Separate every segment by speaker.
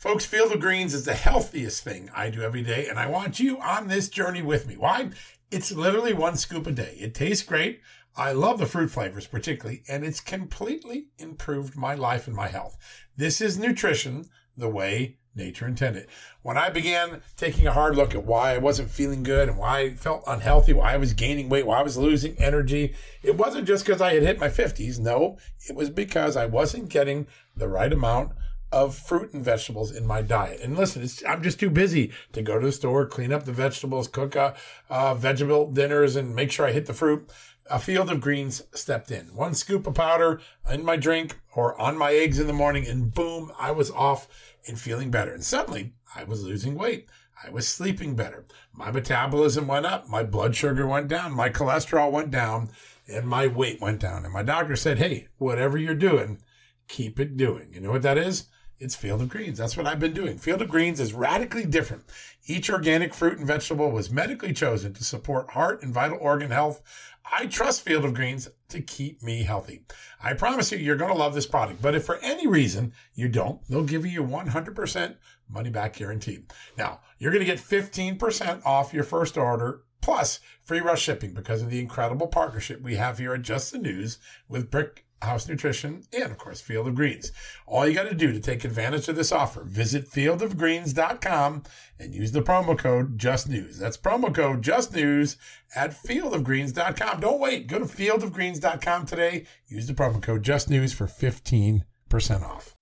Speaker 1: Folks, Field of Greens is the healthiest thing I do every day, and I want you on this journey with me. Why? It's literally 1 scoop a day. It tastes great. I love the fruit flavors particularly, and it's completely improved my life and my health. This is nutrition the way nature intended. When I began taking a hard look at why I wasn't feeling good and why I felt unhealthy, why I was gaining weight, why I was losing energy, it wasn't just because I had hit my 50s. No, it was because I wasn't getting the right amount of fruit and vegetables in my diet. And listen, I'm just too busy to go to the store, clean up the vegetables, cook vegetable dinners, and make sure I hit the fruit. A Field of Greens stepped in. 1 scoop of powder in my drink or on my eggs in the morning, and boom, I was off and feeling better. And suddenly, I was losing weight. I was sleeping better. My metabolism went up. My blood sugar went down. My cholesterol went down. And my weight went down. And my doctor said, hey, whatever you're doing, keep it doing. You know what that is? It's Field of Greens. That's what I've been doing. Field of Greens is radically different. Each organic fruit and vegetable was medically chosen to support heart and vital organ health. I trust Field of Greens to keep me healthy. I promise you, you're going to love this product. But if for any reason you don't, they'll give you 100% money back guarantee. Now, you're going to get 15% off your first order plus free rush shipping because of the incredible partnership we have here at Just the News with Brick House Nutrition and, of course, Field of Greens. All you got to do to take advantage of this offer, visit fieldofgreens.com and use the promo code JustNews. That's promo code JustNews at fieldofgreens.com. Don't wait. Go to fieldofgreens.com today. Use the promo code JustNews for 15% off.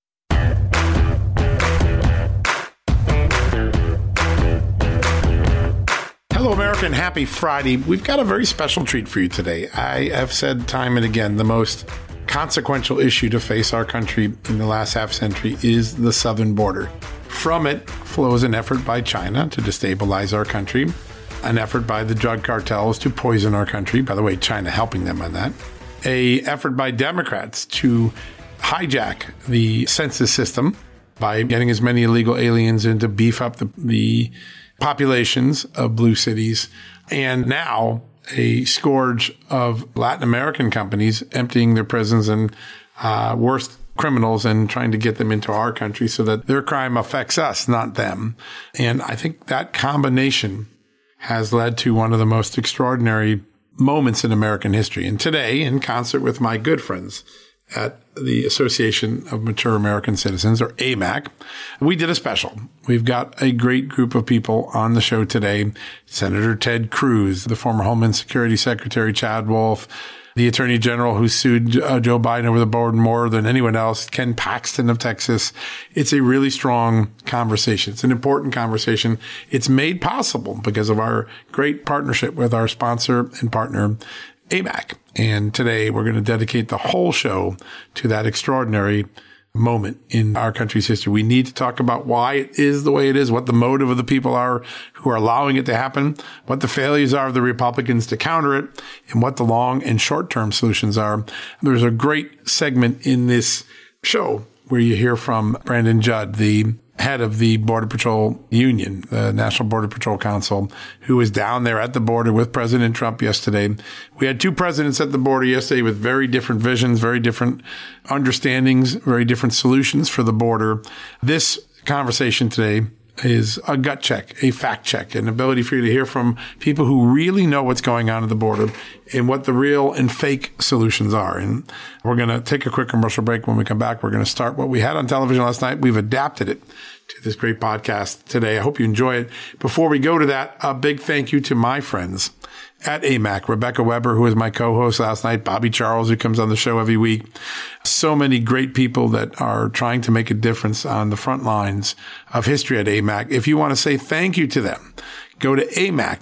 Speaker 1: Hello, America, and happy Friday. We've got a very special treat for you today. I have said time and again, the most consequential issue to face our country in the last half century is the southern border. From it flows an effort by China to destabilize our country, an effort by the drug cartels to poison our country. By the way, China helping them on that. An effort by Democrats to hijack the census system by getting as many illegal aliens in to beef up the populations of blue cities. And now a scourge of Latin American companies emptying their prisons and worst criminals and trying to get them into our country so that their crime affects us, not them. And I think that combination has led to one of the most extraordinary moments in American history. And today, in concert with my good friends at the Association of Mature American Citizens, or AMAC, we did a special. We've got a great group of people on the show today. Senator Ted Cruz, the former Homeland Security Secretary Chad Wolf, the Attorney General who sued Joe Biden over the border more than anyone else, Ken Paxton of Texas. It's a really strong conversation. It's an important conversation. It's made possible because of our great partnership with our sponsor and partner, AMAC. And today we're going to dedicate the whole show to that extraordinary moment in our country's history. We need to talk about why it is the way it is, what the motive of the people are who are allowing it to happen, what the failures are of the Republicans to counter it, and what the long and short-term solutions are. There's a great segment in this show where you hear from Brandon Judd, the head of the Border Patrol Union, the National Border Patrol Council, who was down there at the border with President Trump yesterday. We had 2 presidents at the border yesterday with very different visions, very different understandings, very different solutions for the border. This conversation today is a gut check, a fact check, an ability for you to hear from people who really know what's going on at the border and what the real and fake solutions are. And we're going to take a quick commercial break. When we come back, we're going to start what we had on television last night. We've adapted it to this great podcast today. I hope you enjoy it. Before we go to that, a big thank you to my friends at AMAC, Rebecca Weber, who was my co-host last night, Bobby Charles, who comes on the show every week. So many great people that are trying to make a difference on the front lines of history at AMAC. If you want to say thank you to them, go to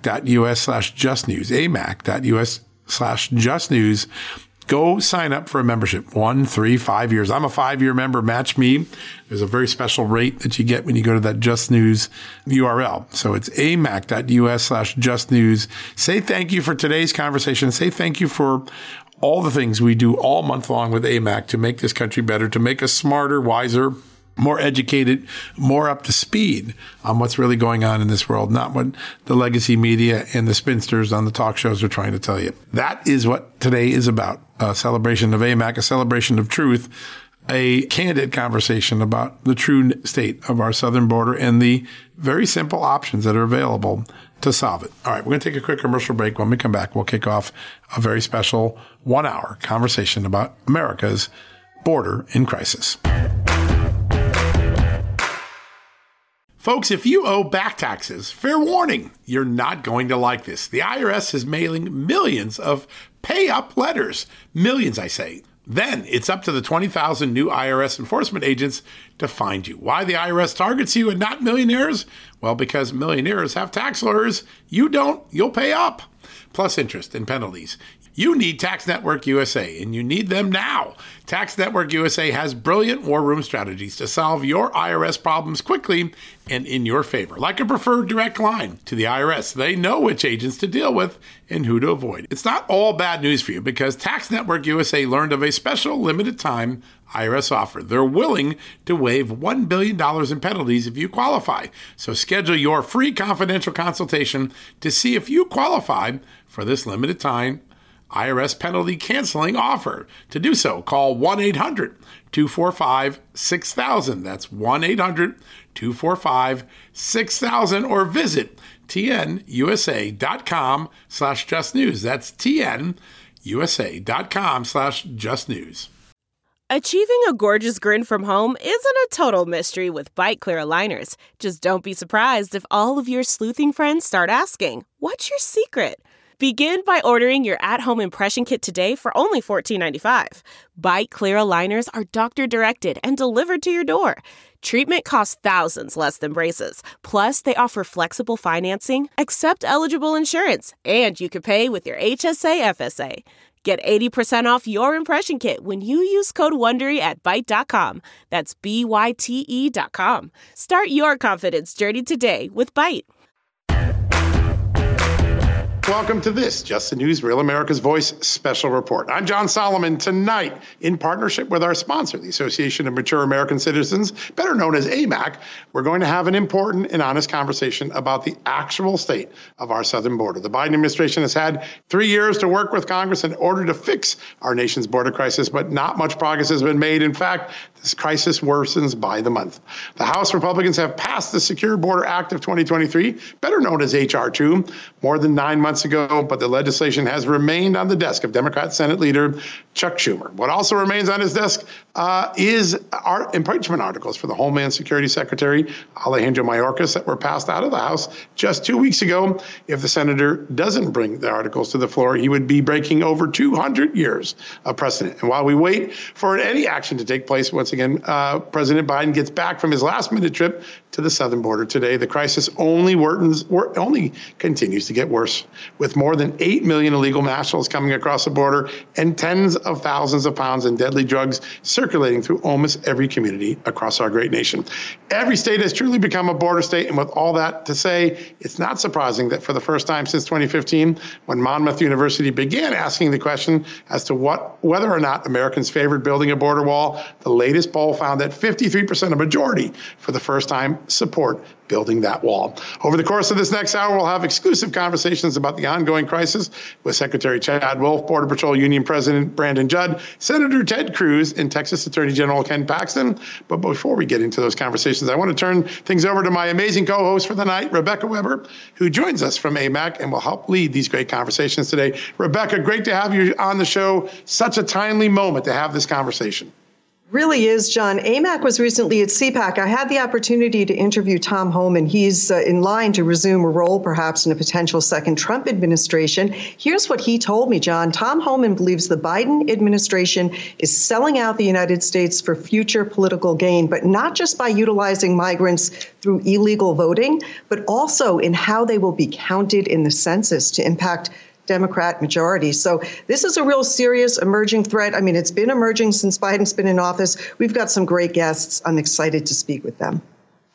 Speaker 1: amac.us/justnews, amac.us/justnews. Go sign up for a membership. 1, 3, 5 years. I'm a 5-year member. Match me. There's a very special rate that you get when you go to that Just News URL. So it's amac.us/justnews. Say thank you for today's conversation. Say thank you for all the things we do all month long with AMAC to make this country better, to make us smarter, wiser, more educated, more up to speed on what's really going on in this world, not what the legacy media and the spinsters on the talk shows are trying to tell you. That is what today is about, a celebration of AMAC, a celebration of truth, a candid conversation about the true state of our southern border and the very simple options that are available to solve it. All right, we're going to take a quick commercial break. When we come back, we'll kick off a very special 1-hour conversation about America's border in crisis. Folks, if you owe back taxes, fair warning, you're not going to like this. The IRS is mailing millions of pay-up letters. Millions, I say. Then it's up to the 20,000 new IRS enforcement agents to find you. Why the IRS targets you and not millionaires? Well, because millionaires have tax lawyers. You don't, you'll pay up. Plus interest and penalties. You need Tax Network USA, and you need them now. Tax Network USA has brilliant war room strategies to solve your IRS problems quickly and in your favor. Like a preferred direct line to the IRS. They know which agents to deal with and who to avoid. It's not all bad news for you because Tax Network USA learned of a special limited time IRS offer. They're willing to waive $1 billion in penalties if you qualify. So schedule your free confidential consultation to see if you qualify for this limited time IRS penalty canceling offer. To do so, call 1-800-245-6000. That's 1-800-245-6000 or visit tnusa.com/justnews. That's tnusa.com/justnews.
Speaker 2: Achieving a gorgeous grin from home isn't a total mystery with Byte Clear aligners. Just don't be surprised if all of your sleuthing friends start asking, "What's your secret?" Begin by ordering your at-home impression kit today for only $14.95. Byte Clear aligners are doctor-directed and delivered to your door. Treatment costs thousands less than braces. Plus, they offer flexible financing, accept eligible insurance, and you can pay with your HSA FSA. Get 80% off your impression kit when you use code WONDERY at Byte.com. That's BYTE.com. Start your confidence journey today with Byte.
Speaker 1: Welcome to this Just the News, Real America's Voice special report. I'm John Solomon. Tonight, in partnership with our sponsor, the Association of Mature American Citizens, better known as AMAC, we're going to have an important and honest conversation about the actual state of our southern border. The Biden administration has had 3 years to work with Congress in order to fix our nation's border crisis, but not much progress has been made. In fact, this crisis worsens by the month. The House Republicans have passed the Secure Border Act of 2023, better known as H.R. 2, more than 9 months ago, but the legislation has remained on the desk of Democrat Senate Leader Chuck Schumer. What also remains on his desk is our impeachment articles for the Homeland Security Secretary Alejandro Mayorkas that were passed out of the House just 2 weeks ago. If the senator doesn't bring the articles to the floor, he would be breaking over 200 years of precedent. And while we wait for any action to take place, once again, President Biden gets back from his last-minute trip to the southern border today. The crisis only continues to get worse, with more than 8 million illegal nationals coming across the border and tens of thousands of pounds in deadly drugs circulating through almost every community across our great nation. Every state has truly become a border state, and with all that to say, it's not surprising that for the first time since 2015, when Monmouth University began asking the question as to whether or not Americans favored building a border wall, the latest poll found that 53%, a majority, for the first time, support building that wall. Over the course of this next hour, we'll have exclusive conversations about the ongoing crisis with Secretary Chad Wolf, Border Patrol Union President Brandon Judd, Senator Ted Cruz, and Texas Attorney General Ken Paxton. But before we get into those conversations, I want to turn things over to my amazing co-host for the night, Rebecca Weber, who joins us from AMAC and will help lead these great conversations today. Rebecca, great to have you on the show. Such a timely moment to have this conversation.
Speaker 3: Really is, John. AMAC was recently at CPAC. I had the opportunity to interview Tom Homan. He's in line to resume a role, perhaps, in a potential second Trump administration. Here's what he told me, John. Tom Homan believes the Biden administration is selling out the United States for future political gain, but not just by utilizing migrants through illegal voting, but also in how they will be counted in the census to impact Democrat majority. So this is a real serious emerging threat. I mean, it's been emerging since Biden's been in office. We've got some great guests. I'm excited to speak with them.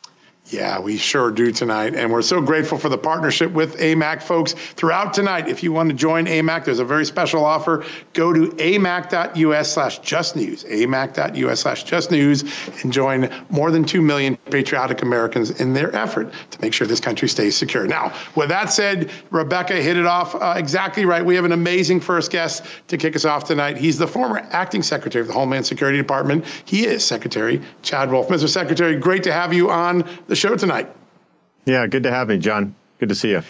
Speaker 1: Yeah, we sure do tonight. And we're so grateful for the partnership with AMAC, folks. Throughout tonight, if you want to join AMAC, there's a very special offer. Go to amac.us/justnews, amac.us/justnews, and join more than 2 million patriotic Americans in their effort to make sure this country stays secure. Now, with that said, Rebecca hit it off exactly right. We have an amazing first guest to kick us off tonight. He's the former acting secretary of the Homeland Security Department. He is Secretary Chad Wolf. Mr. Secretary, great to have you on the show tonight.
Speaker 4: Yeah, good to have me, John. Good to see you.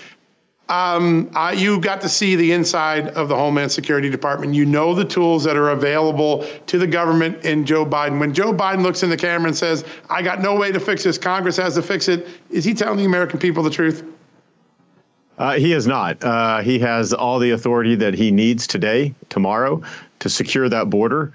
Speaker 1: You got to see the inside of the Homeland Security Department. You know the tools that are available to the government and Joe Biden. When Joe Biden looks in the camera and says, I got no way to fix this, Congress has to fix it, is he telling the American people the truth?
Speaker 4: He is not. He has all the authority that he needs today, tomorrow, to secure that border.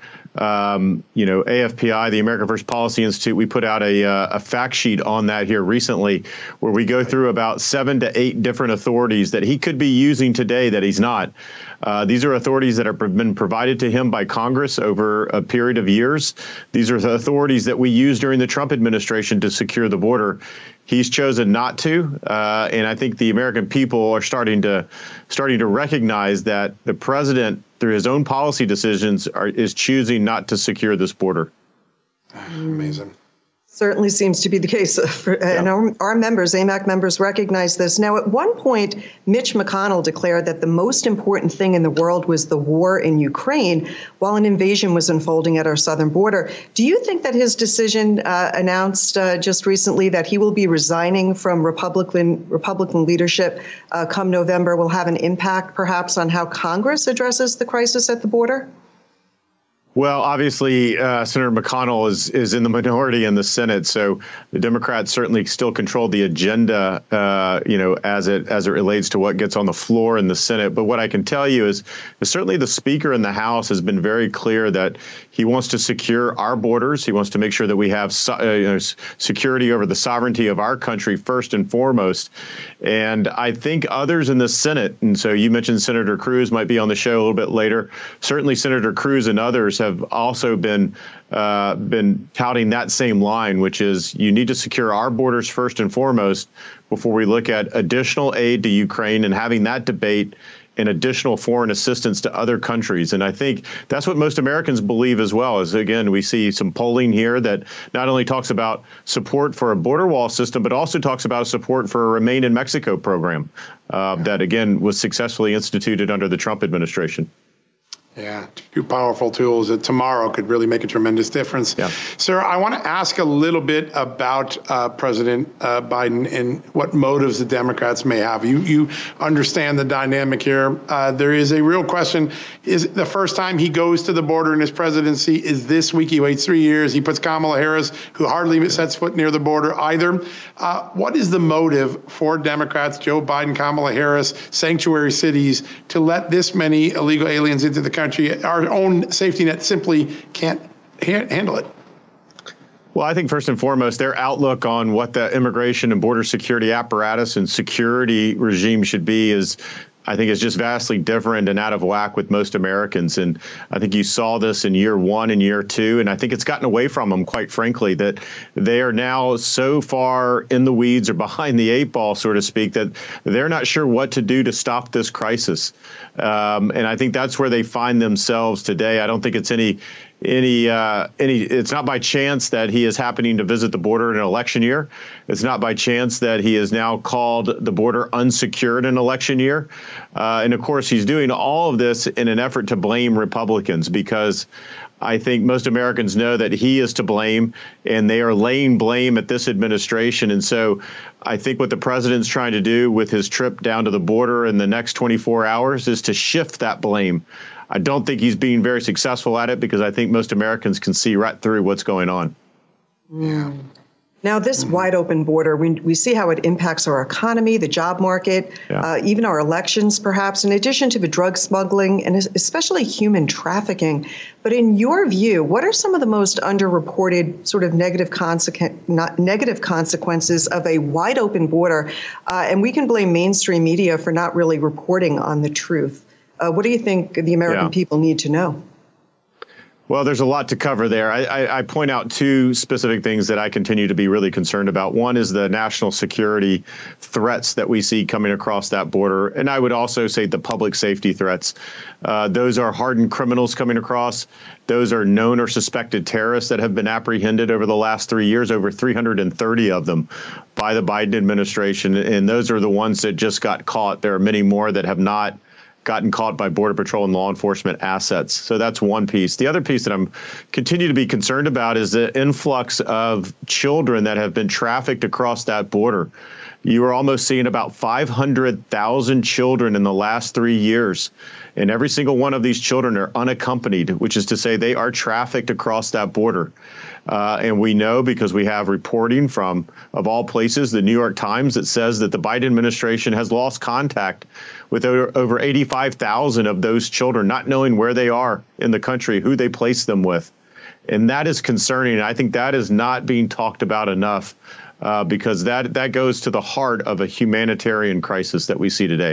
Speaker 4: AFPI, the American First Policy Institute, we put out a fact sheet on that here recently, where we go through about 7 to 8 different authorities that he could be using today that he's not. These are authorities that have been provided to him by Congress over a period of years. These are the authorities that we used during the Trump administration to secure the border. He's chosen not to, and I think the American people are starting to recognize that the president, through his own policy decisions, is choosing not to secure this border.
Speaker 1: Amazing.
Speaker 3: Certainly seems to be the case. And our members, AMAC members, recognize this. Now, at one point, Mitch McConnell declared that the most important thing in the world was the war in Ukraine, while an invasion was unfolding at our southern border. Do you think that his decision announced just recently that he will be resigning from Republican leadership come November will have an impact, perhaps, on how Congress addresses the crisis at the border?
Speaker 4: Well, obviously, Senator McConnell is in the minority in the Senate, so the Democrats certainly still control the agenda, as it relates to what gets on the floor in the Senate. But what I can tell you is certainly the Speaker in the House has been very clear that he wants to secure our borders. He wants to make sure that we have security over the sovereignty of our country first and foremost. And I think others in the Senate, and so you mentioned Senator Cruz might be on the show a little bit later. Certainly, Senator Cruz and others have also been touting that same line, which is you need to secure our borders first and foremost before we look at additional aid to Ukraine and having that debate and additional foreign assistance to other countries. And I think that's what most Americans believe as well. Is, again, we see some polling here that not only talks about support for a border wall system, but also talks about support for a Remain in Mexico program that, again, was successfully instituted under the Trump administration.
Speaker 1: Yeah, 2 powerful tools that tomorrow could really make a tremendous difference. Yeah. Sir, I want to ask a little bit about President Biden and what motives the Democrats may have. You understand the dynamic here. There is a real question. Is the first time he goes to the border in his presidency is this week? He waits 3 years. He puts Kamala Harris, who hardly sets foot near the border either. What is the motive for Democrats, Joe Biden, Kamala Harris, sanctuary cities, to let this many illegal aliens into the country? Our own safety net simply can't handle it.
Speaker 4: Well, I think first and foremost, their outlook on what the immigration and border security apparatus and security regime should be is just vastly different and out of whack with most Americans. And I think you saw this in year 1 and year 2. And I think it's gotten away from them, quite frankly, that they are now so far in the weeds or behind the 8 ball, so to speak, that they're not sure what to do to stop this crisis. And I think that's where they find themselves today. I don't think it's it's not by chance that he is happening to visit the border in an election year. It's not by chance that he has now called the border unsecured in an election year. And of course, he's doing all of this in an effort to blame Republicans, because I think most Americans know that he is to blame, and they are laying blame at this administration. And so I think what the president's trying to do with his trip down to the border in the next 24 hours is to shift that blame. I don't think he's being very successful at it, because I think most Americans can see right through what's going on.
Speaker 3: Yeah. Now, this wide open border, we see how it impacts our economy, the job market, even our elections, perhaps, in addition to the drug smuggling and especially human trafficking. But in your view, what are some of the most underreported sort of negative consequences of a wide open border? And we can blame mainstream media for not really reporting on the truth. What do you think the American people need to know?
Speaker 4: Well, there's a lot to cover there. I point out two specific things that I continue to be really concerned about. One is the national security threats that we see coming across that border. And I would also say the public safety threats. Those are hardened criminals coming across. Those are known or suspected terrorists that have been apprehended over the last 3 years, over 330 of them by the Biden administration. And those are the ones that just got caught. There are many more that have not gotten caught by Border Patrol and law enforcement assets. So that's one piece. The other piece that I'm continue to be concerned about is the influx of children that have been trafficked across that border. You are almost seeing about 500,000 children in the last 3 years. And every single one of these children are unaccompanied, which is to say they are trafficked across that border. And we know because we have reporting from, of all places, the New York Times that says that the Biden administration has lost contact with over 85,000 of those children, not knowing where they are in the country, who they place them with. And that is concerning. And I think that is not being talked about enough because that goes to the heart of a humanitarian crisis that we see today.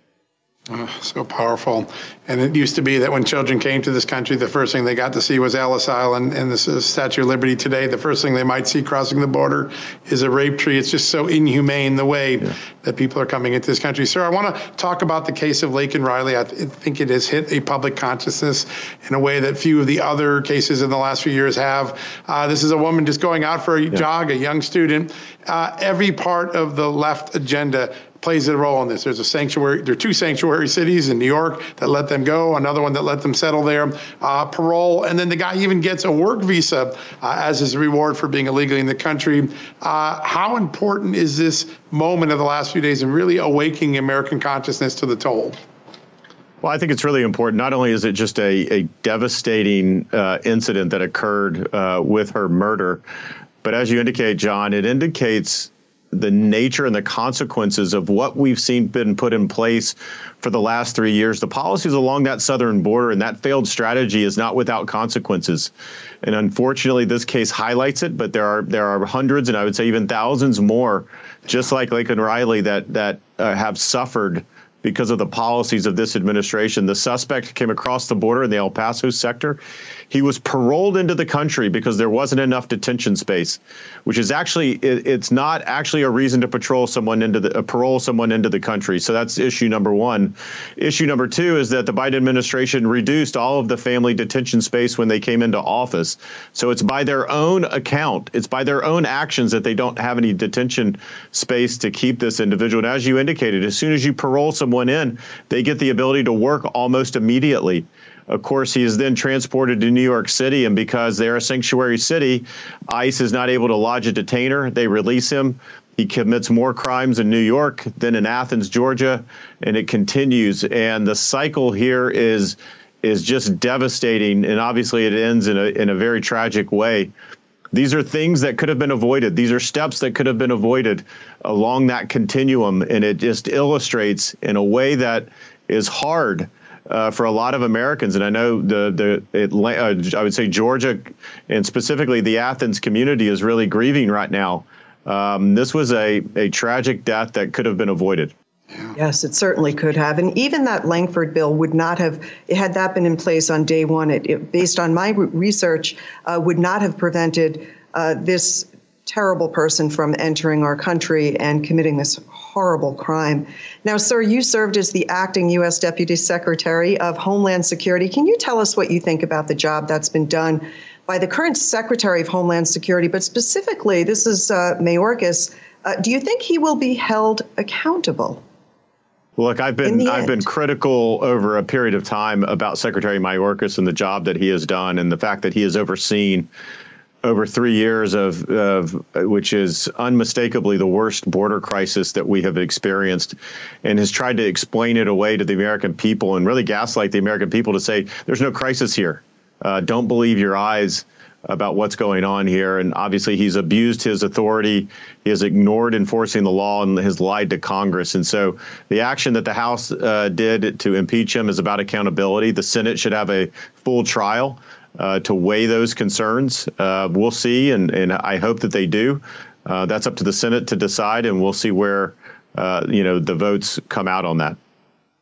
Speaker 1: So powerful. And it used to be that when children came to this country, the first thing they got to see was Ellis Island and the Statue of Liberty. Today, the first thing they might see crossing the border is a rape tree. It's just so inhumane the way that people are coming into this country. Sir, I want to talk about the case of Laken Riley. I think it has hit a public consciousness in a way that few of the other cases in the last few years have. This is a woman just going out for a jog, a young student. Every part of the left agenda plays a role in this. There's a sanctuary. There are two sanctuary cities in New York that let them go, another one that let them settle there, parole, and then the guy even gets a work visa as his reward for being illegally in the country. How important is this moment of the last few days in really awakening American consciousness to the toll?
Speaker 4: Well, I think it's really important. Not only is it just a devastating incident that occurred with her murder, but as you indicate, John, it indicates the nature and the consequences of what we've seen been put in place for the last 3 years. The policies along that southern border and that failed strategy is not without consequences. And unfortunately, this case highlights it, but there are hundreds and I would say even thousands more, just like Laken Riley, that have suffered because of the policies of this administration. The suspect came across the border in the El Paso sector. He was paroled into the country because there wasn't enough detention space, which is actually, it's not actually a reason to parole someone into the country. So that's issue number one. Issue number two is that the Biden administration reduced all of the family detention space when they came into office. So it's by their own account, it's by their own actions that they don't have any detention space to keep this individual. And as you indicated, as soon as you parole someone in, they get the ability to work almost immediately. Of course, he is then transported to New York City, and because they're a sanctuary city, ICE is not able to lodge a detainer. They release him. He commits more crimes in New York than in Athens, Georgia, and it continues. And the cycle here is just devastating, and obviously it ends in a very tragic way. These are things that could have been avoided. These are steps that could have been avoided along that continuum, and it just illustrates in a way that is hard for a lot of Americans. And I know I would say Georgia and specifically the Athens community is really grieving right now. This was a tragic death that could have been avoided.
Speaker 3: Yes, it certainly could have. And even that Langford bill would not have, had that been in place on day one, it based on my research, would not have prevented this terrible person from entering our country and committing this horrible crime. Now, sir, you served as the acting U.S. Deputy Secretary of Homeland Security. Can you tell us what you think about the job that's been done by the current Secretary of Homeland Security, but specifically, this is Mayorkas. Do you think he will be held accountable?
Speaker 4: Look, I've been critical over a period of time about Secretary Mayorkas and the job that he has done and the fact that he has overseen over 3 years of which is unmistakably the worst border crisis that we have experienced, and has tried to explain it away to the American people and really gaslight the American people to say there's no crisis here. Don't believe your eyes about what's going on here. And obviously he's abused his authority. He has ignored enforcing the law and has lied to Congress. And so the action that the House did to impeach him is about accountability. The Senate should have a full trial to weigh those concerns. We'll see, and I hope that they do. That's up to the Senate to decide, and we'll see where the votes come out on that.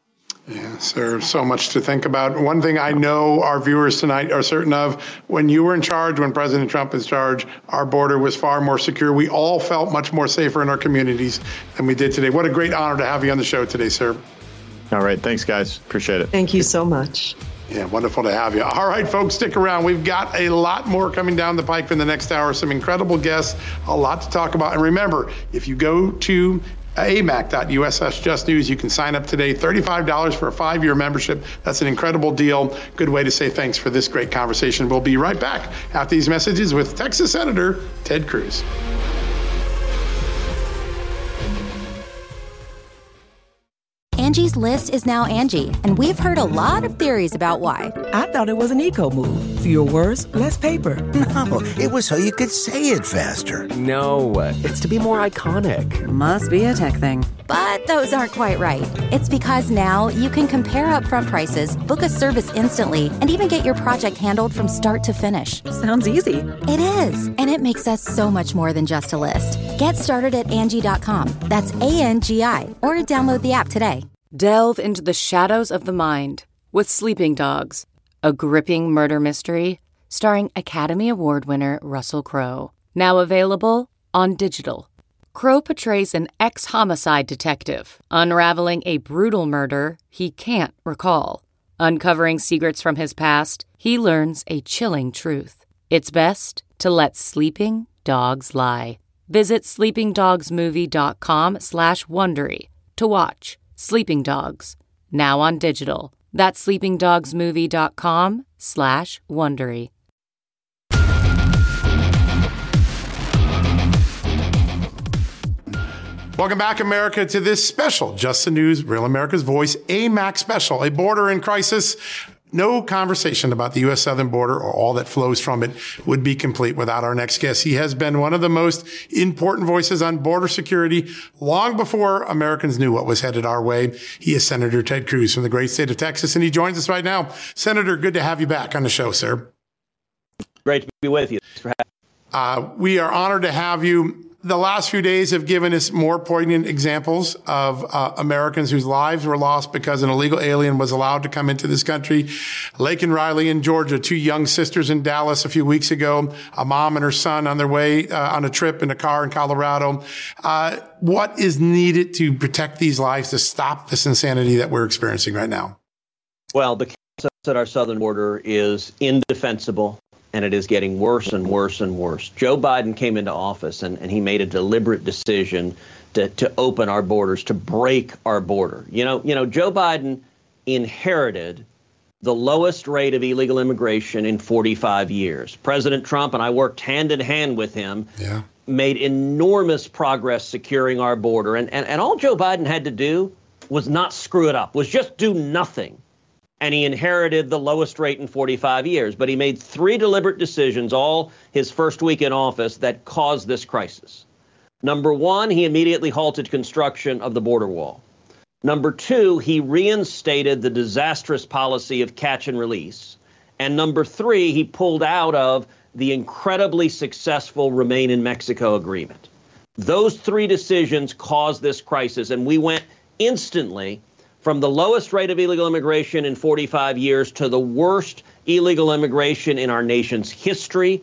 Speaker 1: Yeah, sir. So much to think about. One thing I know our viewers tonight are certain of, when you were in charge, when President Trump was in charge, our border was far more secure. We all felt much more safer in our communities than we did today. What a great honor to have you on the show today, sir.
Speaker 4: All right. Thanks, guys. Appreciate it.
Speaker 3: Thank you so much.
Speaker 1: Yeah, wonderful to have you. All right, folks, stick around. We've got a lot more coming down the pike in the next hour. Some incredible guests, a lot to talk about. And remember, if you go to amac.uss.just news, you can sign up today. $35 for a 5-year membership. That's an incredible deal. Good way to say thanks for this great conversation. We'll be right back after these messages with Texas Senator Ted Cruz.
Speaker 5: Angie's List is now Angie, and we've heard a lot of theories about why.
Speaker 6: I thought it was an eco move. Fewer words, less paper.
Speaker 7: No, it was so you could say it faster.
Speaker 8: No, it's to be more iconic.
Speaker 9: Must be a tech thing.
Speaker 5: But those aren't quite right. It's because now you can compare upfront prices, book a service instantly, and even get your project handled from start to finish.
Speaker 6: Sounds easy.
Speaker 5: It is, and it makes us so much more than just a list. Get started at Angie.com. That's ANGI, or download the app today.
Speaker 10: Delve into the shadows of the mind with Sleeping Dogs, a gripping murder mystery starring Academy Award winner Russell Crowe. Now available on digital. Crowe portrays an ex-homicide detective unraveling a brutal murder he can't recall. Uncovering secrets from his past, he learns a chilling truth. It's best to let sleeping dogs lie. Visit sleepingdogsmovie.com/Wondery to watch Sleeping Dogs, now on digital. That's sleepingdogsmovie.com/Wondery.
Speaker 1: Welcome back, America, to this special Just the News, Real America's Voice, AMAC special, a border in crisis. No conversation about the U.S. southern border or all that flows from it would be complete without our next guest. He has been one of the most important voices on border security long before Americans knew what was headed our way. He is Senator Ted Cruz from the great state of Texas, and he joins us right now. Senator, good to have you back on the show, sir.
Speaker 11: Great to be with you. Thanks for having me.
Speaker 1: We are honored to have you. The last few days have given us more poignant examples of Americans whose lives were lost because an illegal alien was allowed to come into this country. Laken Riley in Georgia, 2 young sisters in Dallas a few weeks ago, a mom and her son on their way on a trip in a car in Colorado. What is needed to protect these lives, to stop this insanity that we're experiencing right now?
Speaker 11: Well, the chaos at our southern border is indefensible. And it is getting worse and worse and worse. Joe Biden came into office and he made a deliberate decision to open our borders, to break our border. You know, Joe Biden inherited the lowest rate of illegal immigration in 45 years. President Trump, and I worked hand in hand with him, made enormous progress securing our border. And all Joe Biden had to do was not screw it up, was just do nothing. And he inherited the lowest rate in 45 years. But he made 3 deliberate decisions all his first week in office that caused this crisis. Number 1, he immediately halted construction of the border wall. Number 2, he reinstated the disastrous policy of catch and release. And number 3, he pulled out of the incredibly successful Remain in Mexico agreement. Those 3 decisions caused this crisis, and we went instantly from the lowest rate of illegal immigration in 45 years to the worst illegal immigration in our nation's history.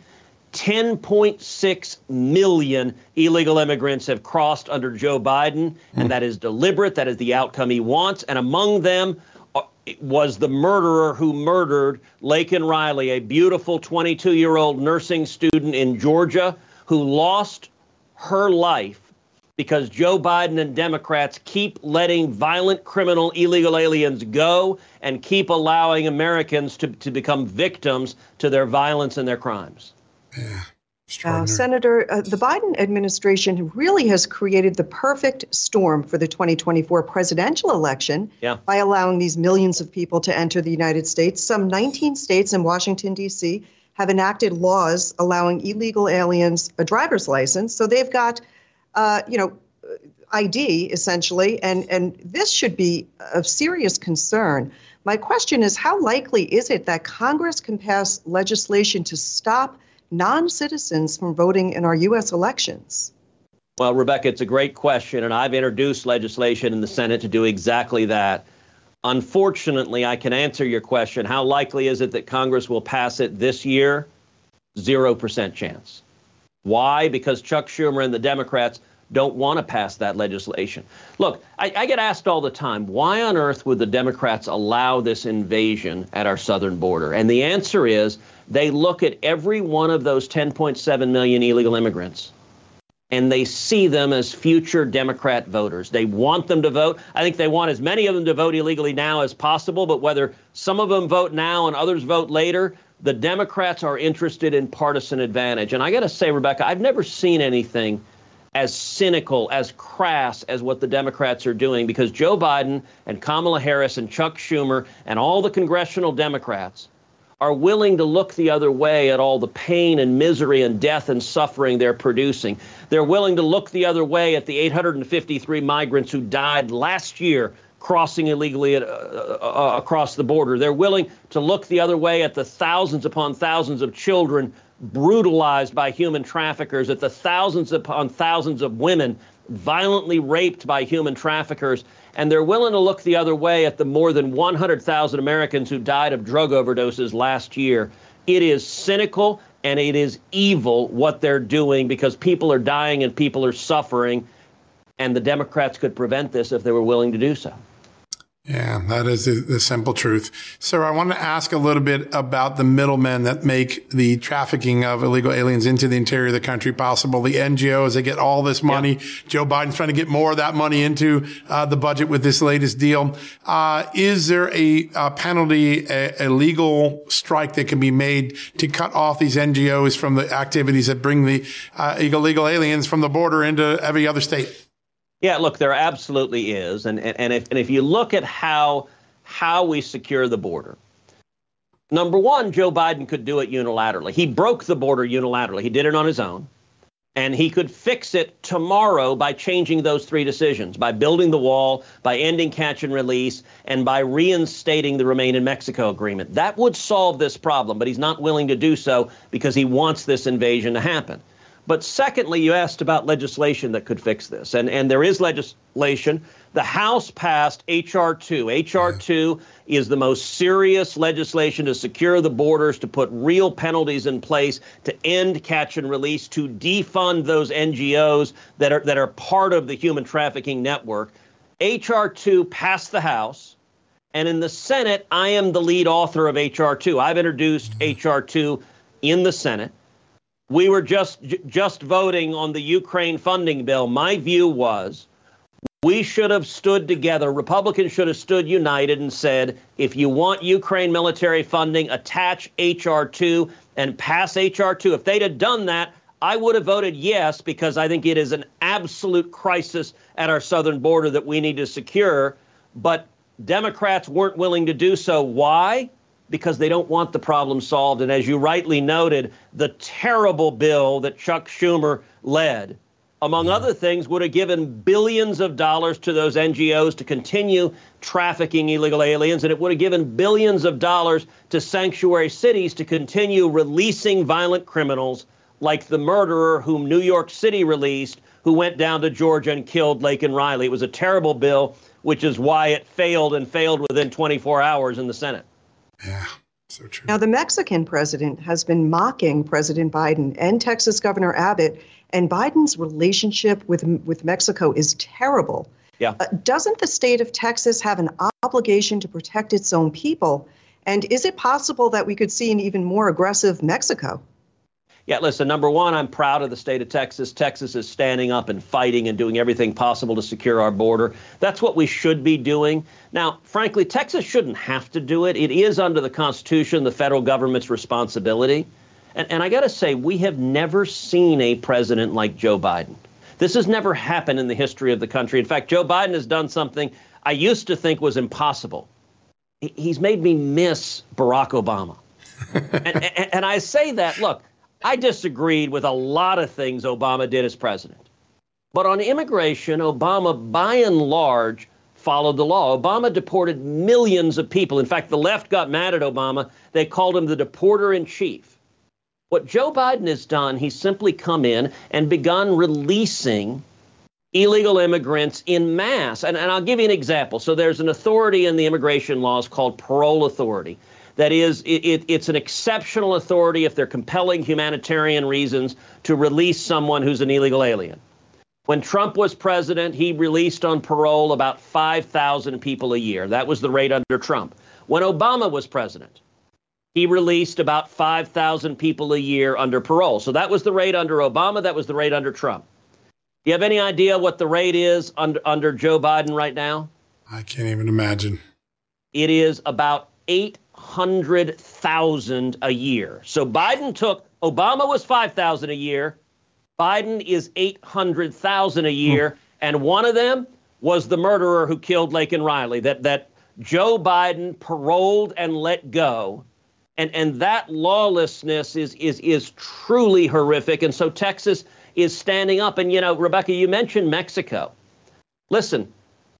Speaker 11: 10.6 million illegal immigrants have crossed under Joe Biden, and that is deliberate. That is the outcome he wants. And among them was the murderer who murdered Laken Riley, a beautiful 22-year-old nursing student in Georgia who lost her life because Joe Biden and Democrats keep letting violent criminal illegal aliens go and keep allowing Americans to become victims to their violence and their crimes.
Speaker 3: Yeah. Senator, the Biden administration really has created the perfect storm for the 2024 presidential election by allowing these millions of people to enter the United States. Some 19 states and Washington, D.C. have enacted laws allowing illegal aliens a driver's license. So they've got ID, essentially, and this should be of serious concern. My question is, how likely is it that Congress can pass legislation to stop non-citizens from voting in our U.S. elections?
Speaker 11: Well, Rebecca, it's a great question, and I've introduced legislation in the Senate to do exactly that. Unfortunately, I can answer your question. How likely is it that Congress will pass it this year? 0% chance. Why? Because Chuck Schumer and the Democrats don't want to pass that legislation. Look, I get asked all the time, why on earth would the Democrats allow this invasion at our southern border? And the answer is they look at every one of those 10.7 million illegal immigrants, and they see them as future Democrat voters. They want them to vote. I think they want as many of them to vote illegally now as possible, but whether some of them vote now and others vote later, the Democrats are interested in partisan advantage. And I got to say, Rebecca, I've never seen anything as cynical, as crass as what the Democrats are doing, because Joe Biden and Kamala Harris and Chuck Schumer and all the congressional Democrats are willing to look the other way at all the pain and misery and death and suffering they're producing. They're willing to look the other way at the 853 migrants who died last year crossing illegally across the border. They're willing to look the other way at the thousands upon thousands of children brutalized by human traffickers, at the thousands upon thousands of women violently raped by human traffickers. And they're willing to look the other way at the more than 100,000 Americans who died of drug overdoses last year. It is cynical and it is evil what they're doing, because people are dying and people are suffering. And the Democrats could prevent this if they were willing to do so.
Speaker 1: Yeah, that is the simple truth. Sir, I want to ask a little bit about the middlemen that make the trafficking of illegal aliens into the interior of the country possible. The NGOs, they get all this money. Yep. Joe Biden's trying to get more of that money into the budget with this latest deal. Is there a penalty, a legal strike that can be made to cut off these NGOs from the activities that bring the illegal aliens from the border into every other state?
Speaker 11: Yeah, look, there absolutely is. And if you look at how we secure the border, number one, Joe Biden could do it unilaterally. He broke the border unilaterally. He did it on his own. And he could fix it tomorrow by changing those three decisions, by building the wall, by ending catch and release, and by reinstating the Remain in Mexico agreement. That would solve this problem, but he's not willing to do so because he wants this invasion to happen. But secondly, you asked about legislation that could fix this. And there is legislation. The House passed H.R. 2. H.R. 2 is the most serious legislation to secure the borders, to put real penalties in place, to end catch and release, to defund those NGOs that are part of the human trafficking network. H.R. 2 passed the House. And in the Senate, I am the lead author of H.R. 2. I've introduced H.R. 2 in the Senate. We were just voting on the Ukraine funding bill. My view was we should have stood together. Republicans should have stood united and said, if you want Ukraine military funding, attach H.R. 2 and pass H.R. 2. If they'd have done that, I would have voted yes, because I think it is an absolute crisis at our southern border that we need to secure. But Democrats weren't willing to do so. Why? Because they don't want the problem solved. And as you rightly noted, the terrible bill that Chuck Schumer led, among other things, would have given billions of dollars to those NGOs to continue trafficking illegal aliens. And it would have given billions of dollars to sanctuary cities to continue releasing violent criminals like the murderer whom New York City released, who went down to Georgia and killed Laken Riley. It was a terrible bill, which is why it failed within 24 hours in the Senate.
Speaker 1: Yeah, so true.
Speaker 3: Now, the Mexican president has been mocking President Biden and Texas Governor Abbott, and Biden's relationship with Mexico is terrible.
Speaker 11: Yeah.
Speaker 3: Doesn't the state of Texas have an obligation to protect its own people? And is it possible that we could see an even more aggressive Mexico?
Speaker 11: Yeah, listen, number one, I'm proud of the state of Texas. Texas is standing up and fighting and doing everything possible to secure our border. That's what we should be doing. Now, frankly, Texas shouldn't have to do it. It is under the Constitution, the federal government's responsibility. And I got to say, we have never seen a president like Joe Biden. This has never happened in the history of the country. In fact, Joe Biden has done something I used to think was impossible. He's made me miss Barack Obama. and I say that, look, I disagreed with a lot of things Obama did as president. But on immigration, Obama, by and large, followed the law. Obama deported millions of people. In fact, the left got mad at Obama. They called him the deporter in chief. What Joe Biden has done, he's simply come in and begun releasing illegal immigrants in mass. And I'll give you an example. So there's an authority in the immigration laws called parole authority. That is, it's an exceptional authority if they're compelling humanitarian reasons to release someone who's an illegal alien. When Trump was president, he released on parole about 5,000 people a year. That was the rate under Trump. When Obama was president, he released about 5,000 people a year under parole. So that was the rate under Obama. That was the rate under Trump. Do you have any idea what the rate is under Joe Biden right now?
Speaker 1: I can't even imagine.
Speaker 11: It is about 800,000 a year. So Obama was 5,000 a year. Biden is 800,000 a year. And one of them was the murderer who killed Laken Riley that Joe Biden paroled and let go. And that lawlessness is truly horrific. And so Texas is standing up. And, Rebecca, you mentioned Mexico. Listen,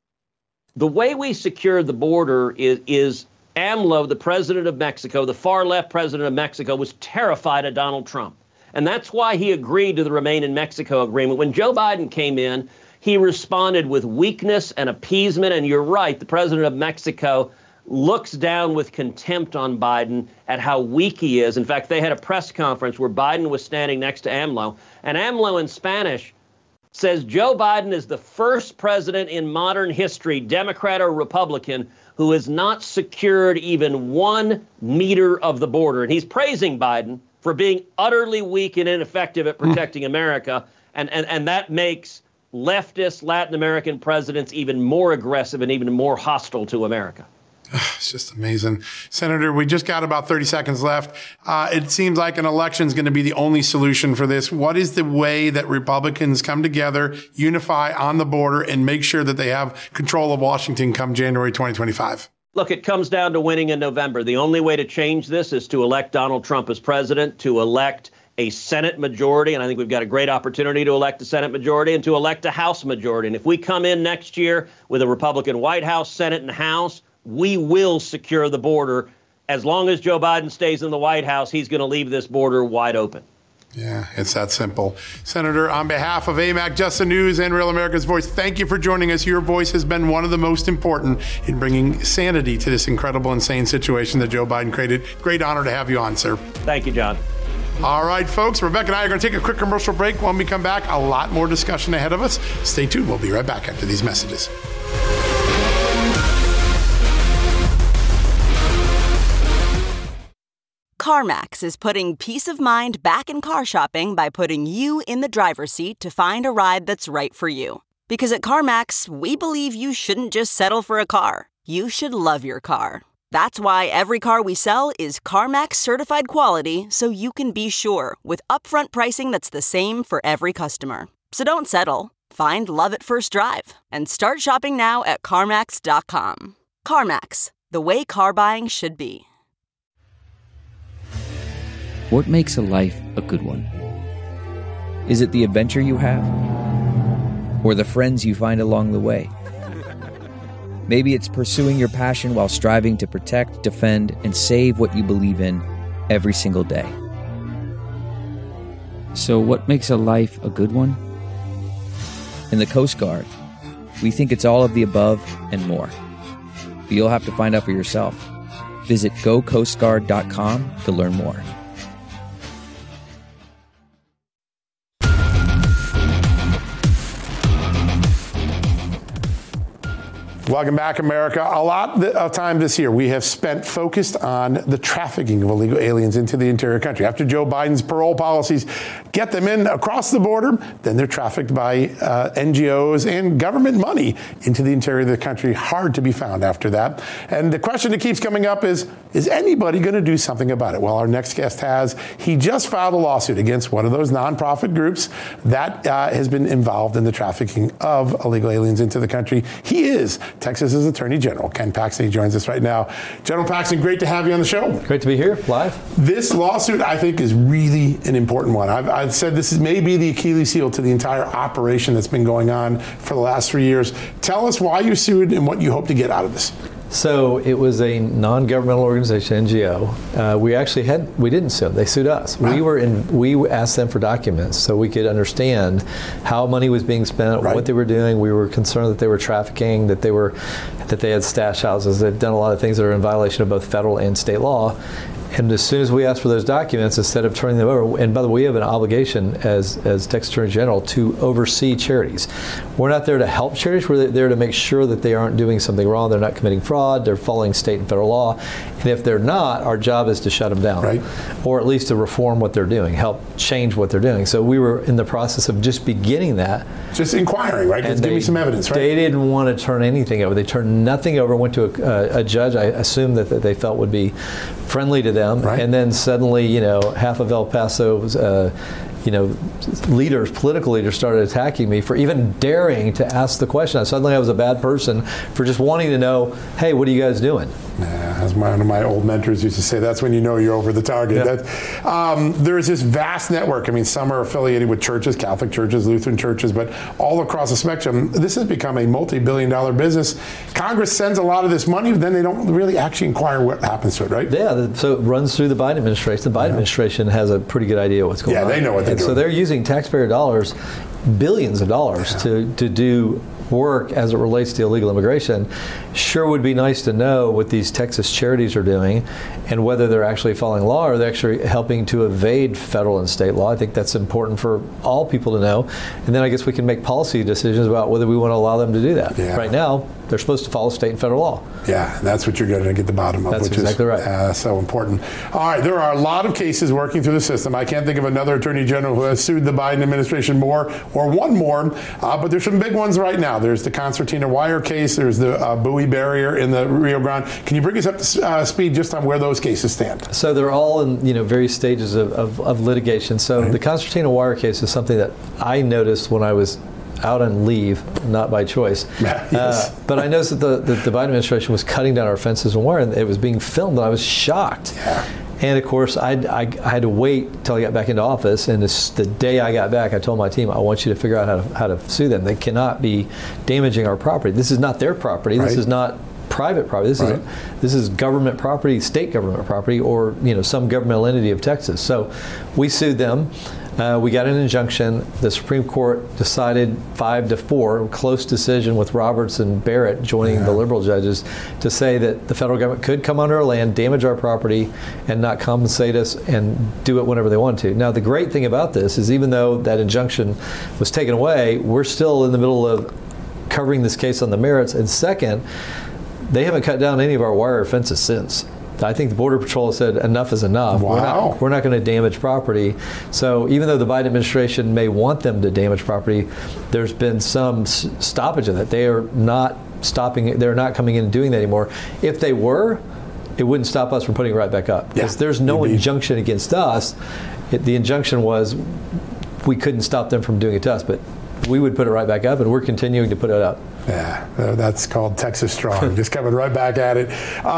Speaker 11: the way we secure the border is AMLO, the president of Mexico, the far left president of Mexico, was terrified of Donald Trump. And that's why he agreed to the Remain in Mexico agreement. When Joe Biden came in, he responded with weakness and appeasement. And you're right, the president of Mexico looks down with contempt on Biden at how weak he is. In fact, they had a press conference where Biden was standing next to AMLO. And AMLO in Spanish says Joe Biden is the first president in modern history, Democrat or Republican, who has not secured even 1 meter of the border. And he's praising Biden for being utterly weak and ineffective at protecting America. And that makes leftist Latin American presidents even more aggressive and even more hostile to America.
Speaker 1: It's just amazing. Senator, we just got about 30 seconds left. It seems like an election is going to be the only solution for this. What is the way that Republicans come together, unify on the border, and make sure that they have control of Washington come January 2025?
Speaker 11: Look, it comes down to winning in November. The only way to change this is to elect Donald Trump as president, to elect a Senate majority, and I think we've got a great opportunity to elect a Senate majority, and to elect a House majority. And if we come in next year with a Republican White House, Senate, and House, we will secure the border. As long as Joe Biden stays in the White House, he's going to leave this border wide open.
Speaker 1: Yeah, it's that simple. Senator, on behalf of AMAC, Just the News, and Real America's Voice, thank you for joining us. Your voice has been one of the most important in bringing sanity to this incredible, insane situation that Joe Biden created. Great honor to have you on, sir.
Speaker 11: Thank you, John.
Speaker 1: All right, folks, Rebecca and I are going to take a quick commercial break. When we come back, a lot more discussion ahead of us. Stay tuned. We'll be right back after these messages.
Speaker 9: CarMax is putting peace of mind back in car shopping by putting you in the driver's seat to find a ride that's right for you. Because at CarMax, we believe you shouldn't just settle for a car. You should love your car. That's why every car we sell is CarMax certified quality, so you can be sure with upfront pricing that's the same for every customer. So don't settle. Find love at first drive and start shopping now at CarMax.com. CarMax, the way car buying should be.
Speaker 12: What makes a life a good one? Is it the adventure you have? Or the friends you find along the way? Maybe it's pursuing your passion while striving to protect, defend, and save what you believe in every single day. So what makes a life a good one? In the Coast Guard, we think it's all of the above and more. But you'll have to find out for yourself. Visit gocoastguard.com to learn more.
Speaker 1: Welcome back, America. A lot of time this year we have spent focused on the trafficking of illegal aliens into the interior country. After Joe Biden's parole policies get them in across the border, then they're trafficked by NGOs and government money into the interior of the country. Hard to be found after that. And the question that keeps coming up is anybody going to do something about it? Well, our next guest has. He just filed a lawsuit against one of those nonprofit groups that has been involved in the trafficking of illegal aliens into the country. He is Texas's Attorney General. Ken Paxton joins us right now. General Paxton, great to have you on the show.
Speaker 13: Great to be here, live.
Speaker 1: This lawsuit, I think, is really an important one. I've said this is maybe the Achilles heel to the entire operation that's been going on for the last 3 years. Tell us why you sued and what you hope to get out of this.
Speaker 13: So it was a non-governmental organization, NGO. We didn't sue them. They sued us.
Speaker 1: Right.
Speaker 13: We asked them for documents so we could understand how money was being spent,
Speaker 1: right.
Speaker 13: what they were doing. We were concerned that they were trafficking, that they had stash houses. They've done a lot of things that are in violation of both federal and state law. And as soon as we asked for those documents, instead of turning them over, and by the way, we have an obligation as Texas Attorney General to oversee charities. We're not there to help charities. We're there to make sure that they aren't doing something wrong. They're not committing fraud. They're following state and federal law. And if they're not, our job is to shut them down,
Speaker 1: right.
Speaker 13: or at least to reform what they're doing, help change what they're doing. So we were in the process of just beginning that.
Speaker 1: Just inquiring, right? Give me some evidence, right?
Speaker 13: They didn't want to turn anything over. They turned nothing over, went to a judge I assumed that they felt would be friendly to them.
Speaker 1: Right.
Speaker 13: And then suddenly, half of El Paso's political leaders started attacking me for even daring to ask the question. Suddenly I was a bad person for just wanting to know, hey, what are you guys doing?
Speaker 1: Yeah, as one of my old mentors used to say, that's when you know you're over the target.
Speaker 13: Yeah.
Speaker 1: There's this vast network. I mean, some are affiliated with churches, Catholic churches, Lutheran churches, but all across the spectrum, this has become a multi-billion-dollar business. Congress sends a lot of this money, but then they don't really actually inquire what happens to it, right?
Speaker 13: Yeah, so it runs through the Biden administration. The Biden administration has a pretty good idea what's going on.
Speaker 1: Yeah, they know what they're doing.
Speaker 13: So they're using taxpayer dollars, billions of dollars, to do work as it relates to illegal immigration. Sure would be nice to know what these Texas charities are doing and whether they're actually following law or they're actually helping to evade federal and state law. I think that's important for all people to know. And then I guess we can make policy decisions about whether we want to allow them to do that.
Speaker 1: Yeah.
Speaker 13: Right now, they're supposed to follow state and federal law.
Speaker 1: Yeah, that's what you're going to get the bottom of,
Speaker 13: That's
Speaker 1: which
Speaker 13: exactly
Speaker 1: is
Speaker 13: right.
Speaker 1: So important. All right, there are a lot of cases working through the system. I can't think of another attorney general who has sued the Biden administration more or one more, but there's some big ones right now. There's the Concertina Wire case. There's the buoy barrier in the Rio Grande. Can you bring us up to speed just on where those cases stand?
Speaker 13: So they're all in various stages of litigation. So the Concertina Wire case is something that I noticed when I was out on leave, not by choice.
Speaker 1: Yes.
Speaker 13: But I noticed that the Biden administration was cutting down our fences and wire, and it was being filmed, and I was shocked.
Speaker 1: Yeah.
Speaker 13: And of course, I had to wait till I got back into office, and the day I got back, I told my team, I want you to figure out how to sue them. They cannot be damaging our property. This is not their property.
Speaker 1: Right.
Speaker 13: This is not private property. This is government property, state government property, or some governmental entity of Texas. So we sued them. We got an injunction. The Supreme Court decided 5-4, close decision with Roberts and Barrett joining the liberal judges, to say that the federal government could come onto our land, damage our property, and not compensate us and do it whenever they want to. Now, the great thing about this is even though that injunction was taken away, we're still in the middle of covering this case on the merits. And second, they haven't cut down any of our wire fences since. I think the Border Patrol said enough is enough.
Speaker 1: Wow.
Speaker 13: We're not going to damage property. So even though the Biden administration may want them to damage property, there's been some stoppage of that. They are not stopping it. They're not coming in and doing that anymore. If they were, it wouldn't stop us from putting it right back up. Because there's no injunction against us. The injunction was we couldn't stop them from doing it to us, but we would put it right back up, and we're continuing to put it up.
Speaker 1: Yeah, that's called Texas Strong, just coming right back at it.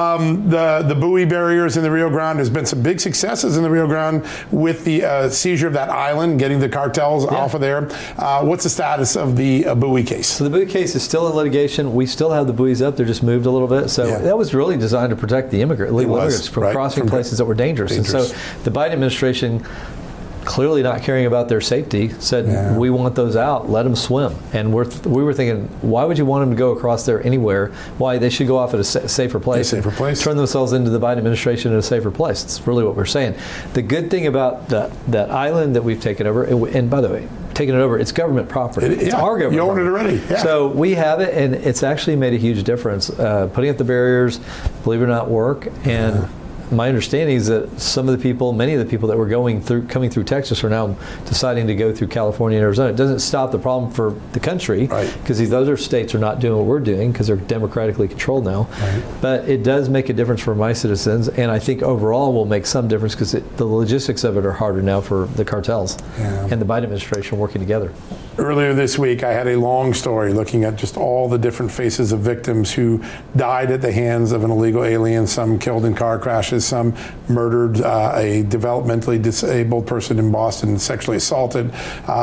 Speaker 1: The buoy barriers in the Rio Grande, there's been some big successes in the Rio Grande with the seizure of that island, getting the cartels off of there. What's the status of the buoy case?
Speaker 13: So the buoy case is still in litigation. We still have the buoys up. They're just moved a little bit. So that was really designed to protect the illegal immigrants from crossing places that were dangerous. And so the Biden administration, clearly not caring about their safety, said, we want those out, let them swim. And we were thinking, why would you want them to go across there anywhere? Why? They should go off at a safer place. Turn themselves into the Biden administration in a safer place. That's really what we're saying. The good thing about that island that we've taken over, and by the way, taking it over, it's government property. It's our government
Speaker 1: You own
Speaker 13: property.
Speaker 1: it already. Yeah.
Speaker 13: So we have it, and it's actually made a huge difference. Putting up the barriers, believe it or not, work. And my understanding is that many of the people that were coming through Texas are now deciding to go through California and Arizona. It doesn't stop the problem for the country, because these other states are not doing what we're doing because they're democratically controlled now. But it does make a difference for my citizens, and I think overall will make some difference because the logistics of it are harder now for the cartels and the Biden administration working together.
Speaker 1: Earlier this week, I had a long story looking at just all the different faces of victims who died at the hands of an illegal alien, some killed in car crashes, some murdered, a developmentally disabled person in Boston sexually assaulted.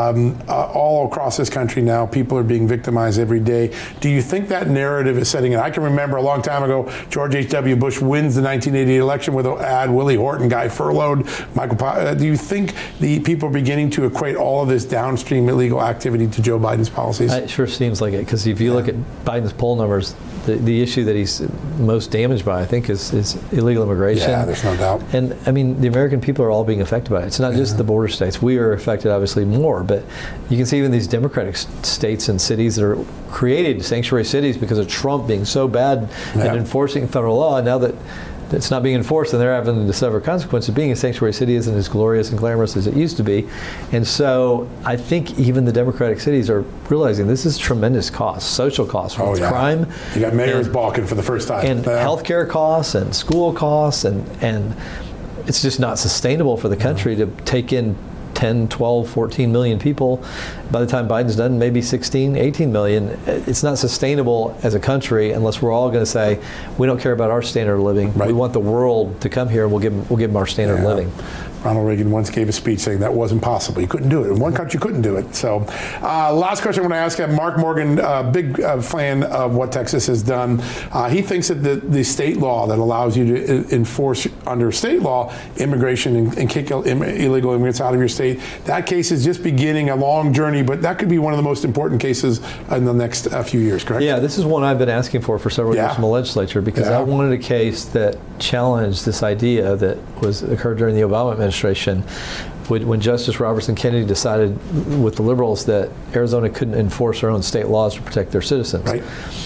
Speaker 1: All across this country now, people are being victimized every day. Do you think that narrative is setting in? I can remember a long time ago, George H.W. Bush wins the 1980 election with an ad, Willie Horton guy furloughed. Do you think the people are beginning to equate all of this downstream illegal activity to Joe Biden's policies?
Speaker 13: It sure seems like it, because if you look at Biden's poll numbers, the issue that he's most damaged by, I think, is illegal immigration.
Speaker 1: Yeah, there's no doubt.
Speaker 13: And I mean, the American people are all being affected by it. It's not just the border states. We are affected, obviously, more. But you can see even these Democratic states and cities that are created sanctuary cities because of Trump being so bad at enforcing federal law. Now that it's not being enforced and they're having to suffer consequences, being a sanctuary city isn't as glorious and glamorous as it used to be. And so I think even the Democratic cities are realizing this is tremendous cost, social costs, from crime.
Speaker 1: You got mayors balking for the first time.
Speaker 13: And healthcare costs and school costs, and it's just not sustainable for the country to take in 10, 12, 14 million people. By the time Biden's done, maybe 16, 18 million. It's not sustainable as a country unless we're all going to say, we don't care about our standard of living. Right. We want the world to come here, and we'll give them our standard of living.
Speaker 1: Ronald Reagan once gave a speech saying that wasn't possible. You couldn't do it. In one country, you couldn't do it. So last question I want to ask Mark Morgan, big fan of what Texas has done. He thinks that the state law that allows you to enforce under state law immigration and kick illegal immigrants out of your state, that case is just beginning a long journey, but that could be one of the most important cases in the next few years, correct?
Speaker 13: Yeah, this is one I've been asking for several years from the legislature, because I wanted a case that challenged this idea that occurred during the Obama administration, when Justice Robertson Kennedy decided with the liberals that Arizona couldn't enforce their own state laws to protect their citizens.
Speaker 1: Right.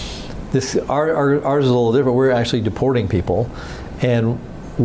Speaker 13: Ours is a little different. We're actually deporting people, and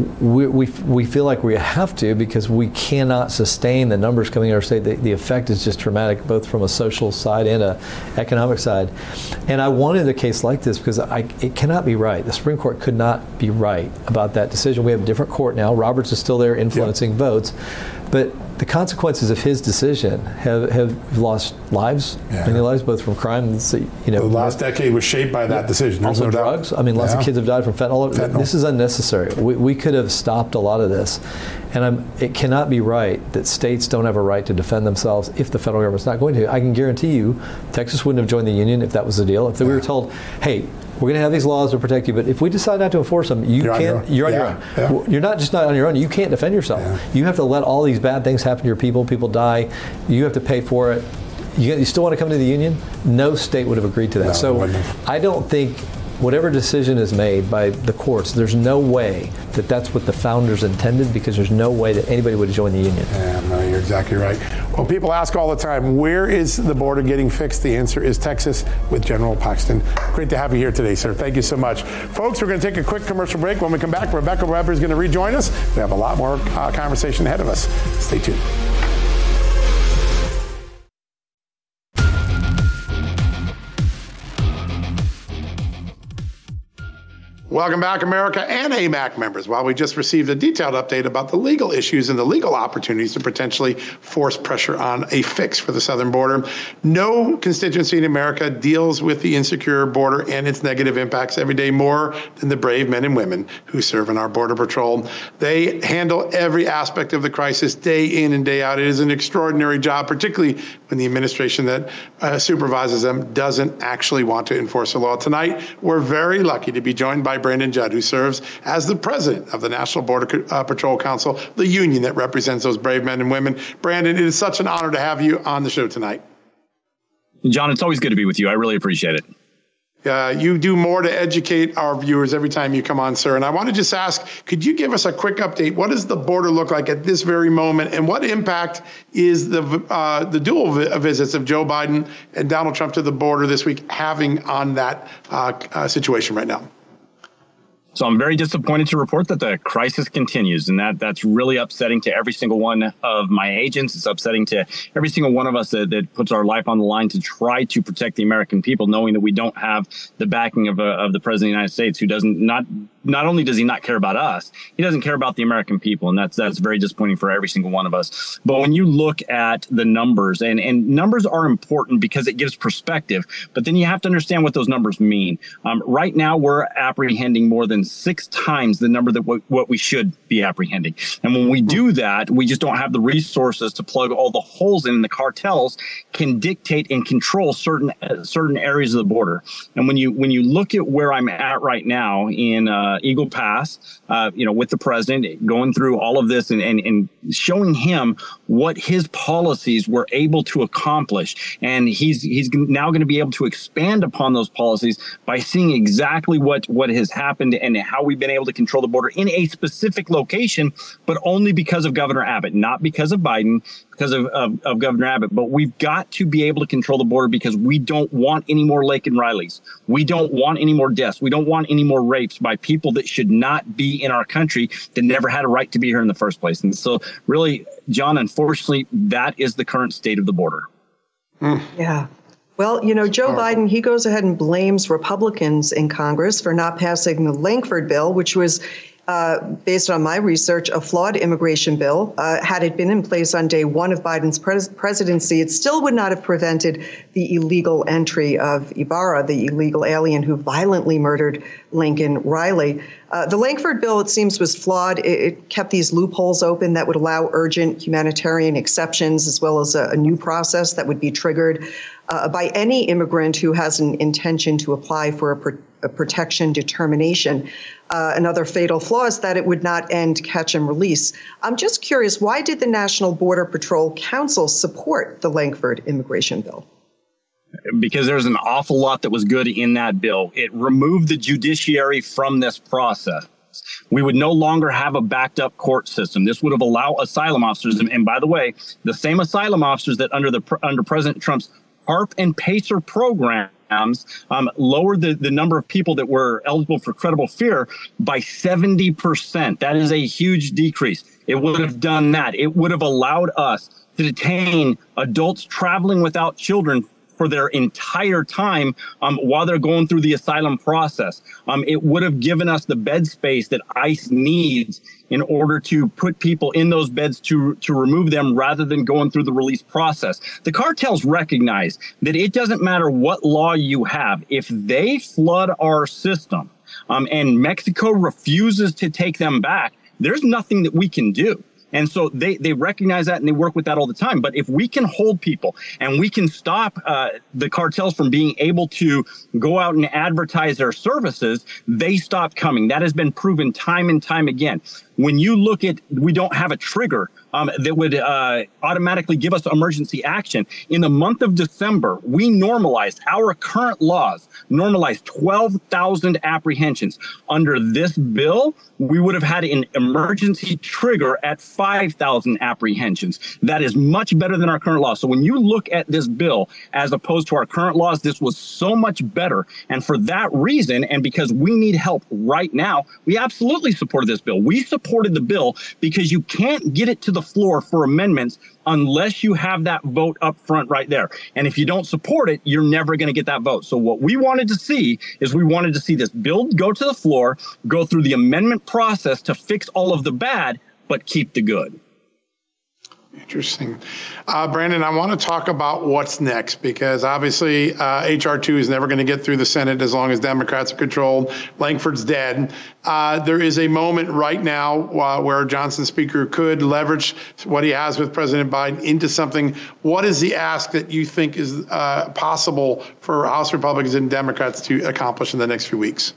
Speaker 13: we feel like we have to, because we cannot sustain the numbers coming in our state. The effect is just dramatic, both from a social side and a economic side. And I wanted a case like this because it cannot be right. The Supreme Court could not be right about that decision. We have a different court now. Roberts is still there influencing votes. But the consequences of his decision have lost lives, many lives, both from crime. The
Speaker 1: last decade was shaped by that decision. There's
Speaker 13: also
Speaker 1: no
Speaker 13: drugs.
Speaker 1: Doubt.
Speaker 13: I mean, lots of kids have died from fentanyl. This is unnecessary. We could have stopped a lot of this. And it cannot be right that states don't have a right to defend themselves if the federal government's not going to. I can guarantee you, Texas wouldn't have joined the union if that was the deal. If we were told, hey, we're going to have these laws to protect you, but if we decide not to enforce them, you're on your own. Yeah. You're not just not on your own. You can't defend yourself. Yeah. You have to let all these bad things happen to your people. People die. You have to pay for it. You still want to come to the union? No state would have agreed to that. So I don't think whatever decision is made by the courts, there's no way that that's what the founders intended, because there's no way that anybody would join the union.
Speaker 1: Yeah, no, you're exactly right. Well, people ask all the time, where is the border getting fixed? The answer is Texas, with General Paxton. Great to have you here today, sir. Thank you so much. Folks, we're going to take a quick commercial break. When we come back, Rebecca Weber is going to rejoin us. We have a lot more conversation ahead of us. Stay tuned. Welcome back, America and AMAC members. While we just received a detailed update about the legal issues and the legal opportunities to potentially force pressure on a fix for the southern border, no constituency in America deals with the insecure border and its negative impacts every day more than the brave men and women who serve in our Border Patrol. They handle every aspect of the crisis day in and day out. It is an extraordinary job, particularly when the administration that supervises them doesn't actually want to enforce the law. Tonight, we're very lucky to be joined by Brandon Judd, who serves as the president of the National Border Patrol Council, the union that represents those brave men and women. Brandon, it is such an honor to have you on the show tonight.
Speaker 14: John, it's always good to be with you. I really appreciate it.
Speaker 1: You do more to educate our viewers every time you come on, sir. And I want to just ask, could you give us a quick update? What does the border look like at this very moment? And what impact is the dual visits of Joe Biden and Donald Trump to the border this week having on that situation right now?
Speaker 14: So I'm very disappointed to report that the crisis continues, and that's really upsetting to every single one of my agents. It's upsetting to every single one of us that puts our life on the line to try to protect the American people, knowing that we don't have the backing of the President of the United States, who doesn't not not only does he not care about us, he doesn't care about the American people. And that's very disappointing for every single one of us. But when you look at the numbers, and numbers are important because it gives perspective, but then you have to understand what those numbers mean. Right now, we're apprehending more than 6 times the number that what we should be apprehending. And when we do that, we just don't have the resources to plug all the holes in. The cartels can dictate and control certain areas of the border. And when you look at where I'm at right now in Eagle Pass, with the president going through all of this and showing him what his policies were able to accomplish. And he's now going to be able to expand upon those policies by seeing exactly what has happened and how we've been able to control the border in a specific location, but only because of Governor Abbott, not because of Biden, because of Governor Abbott. But we've got to be able to control the border because we don't want any more Laken Rileys. We don't want any more deaths. We don't want any more rapes by people that should not be in our country, that never had a right to be here in the first place. And so really, John, unfortunately, that is the current state of the border.
Speaker 3: Yeah. Well, Joe Biden, he goes ahead and blames Republicans in Congress for not passing the Lankford bill, which was, based on my research, a flawed immigration bill. Had it been in place on day one of Biden's presidency, it still would not have prevented the illegal entry of Ibarra, the illegal alien who violently murdered Laken Riley. The Lankford bill, it seems, was flawed. It kept these loopholes open that would allow urgent humanitarian exceptions, as well as a new process that would be triggered by any immigrant who has an intention to apply for a protection determination. Another fatal flaw is that it would not end catch and release. I'm just curious, why did the National Border Patrol Council support the Lankford immigration bill?
Speaker 14: Because there's an awful lot that was good in that bill. It removed the judiciary from this process. We would no longer have a backed up court system. This would have allowed asylum officers, and by the way, the same asylum officers that under President Trump's HARP and PACER programs lowered the number of people that were eligible for credible fear by 70%. That is a huge decrease. It would have done that. It would have allowed us to detain adults traveling without children for their entire time while they're going through the asylum process. It would have given us the bed space that ICE needs in order to put people in those beds to remove them rather than going through the release process. The cartels recognize that it doesn't matter what law you have. If they flood our system and Mexico refuses to take them back, there's nothing that we can do. And so they recognize that and they work with that all the time. But if we can hold people and we can stop the cartels from being able to go out and advertise their services, they stop coming. That has been proven time and time again. When you look at, we don't have a trigger that would automatically give us emergency action. In the month of December, we normalized, our current laws normalized 12,000 apprehensions. Under this bill, we would have had an emergency trigger at 5,000 apprehensions. That is much better than our current law. So when you look at this bill as opposed to our current laws, this was so much better. And for that reason, and because we need help right now, we absolutely supported this bill. We supported the bill because you can't get it to the floor for amendments unless you have that vote up front right there. And if you don't support it, you're never going to get that vote. So what we wanted to see is we wanted to see this bill go to the floor, go through the amendment process to fix all of the bad, but keep the good.
Speaker 1: Interesting. Brandon, I want to talk about what's next, because obviously H.R. 2 is never going to get through the Senate as long as Democrats are controlled. Lankford's dead. There is a moment right now where Johnson Speaker could leverage what he has with President Biden into something. What is the ask that you think is possible for House Republicans and Democrats to accomplish in the next few weeks?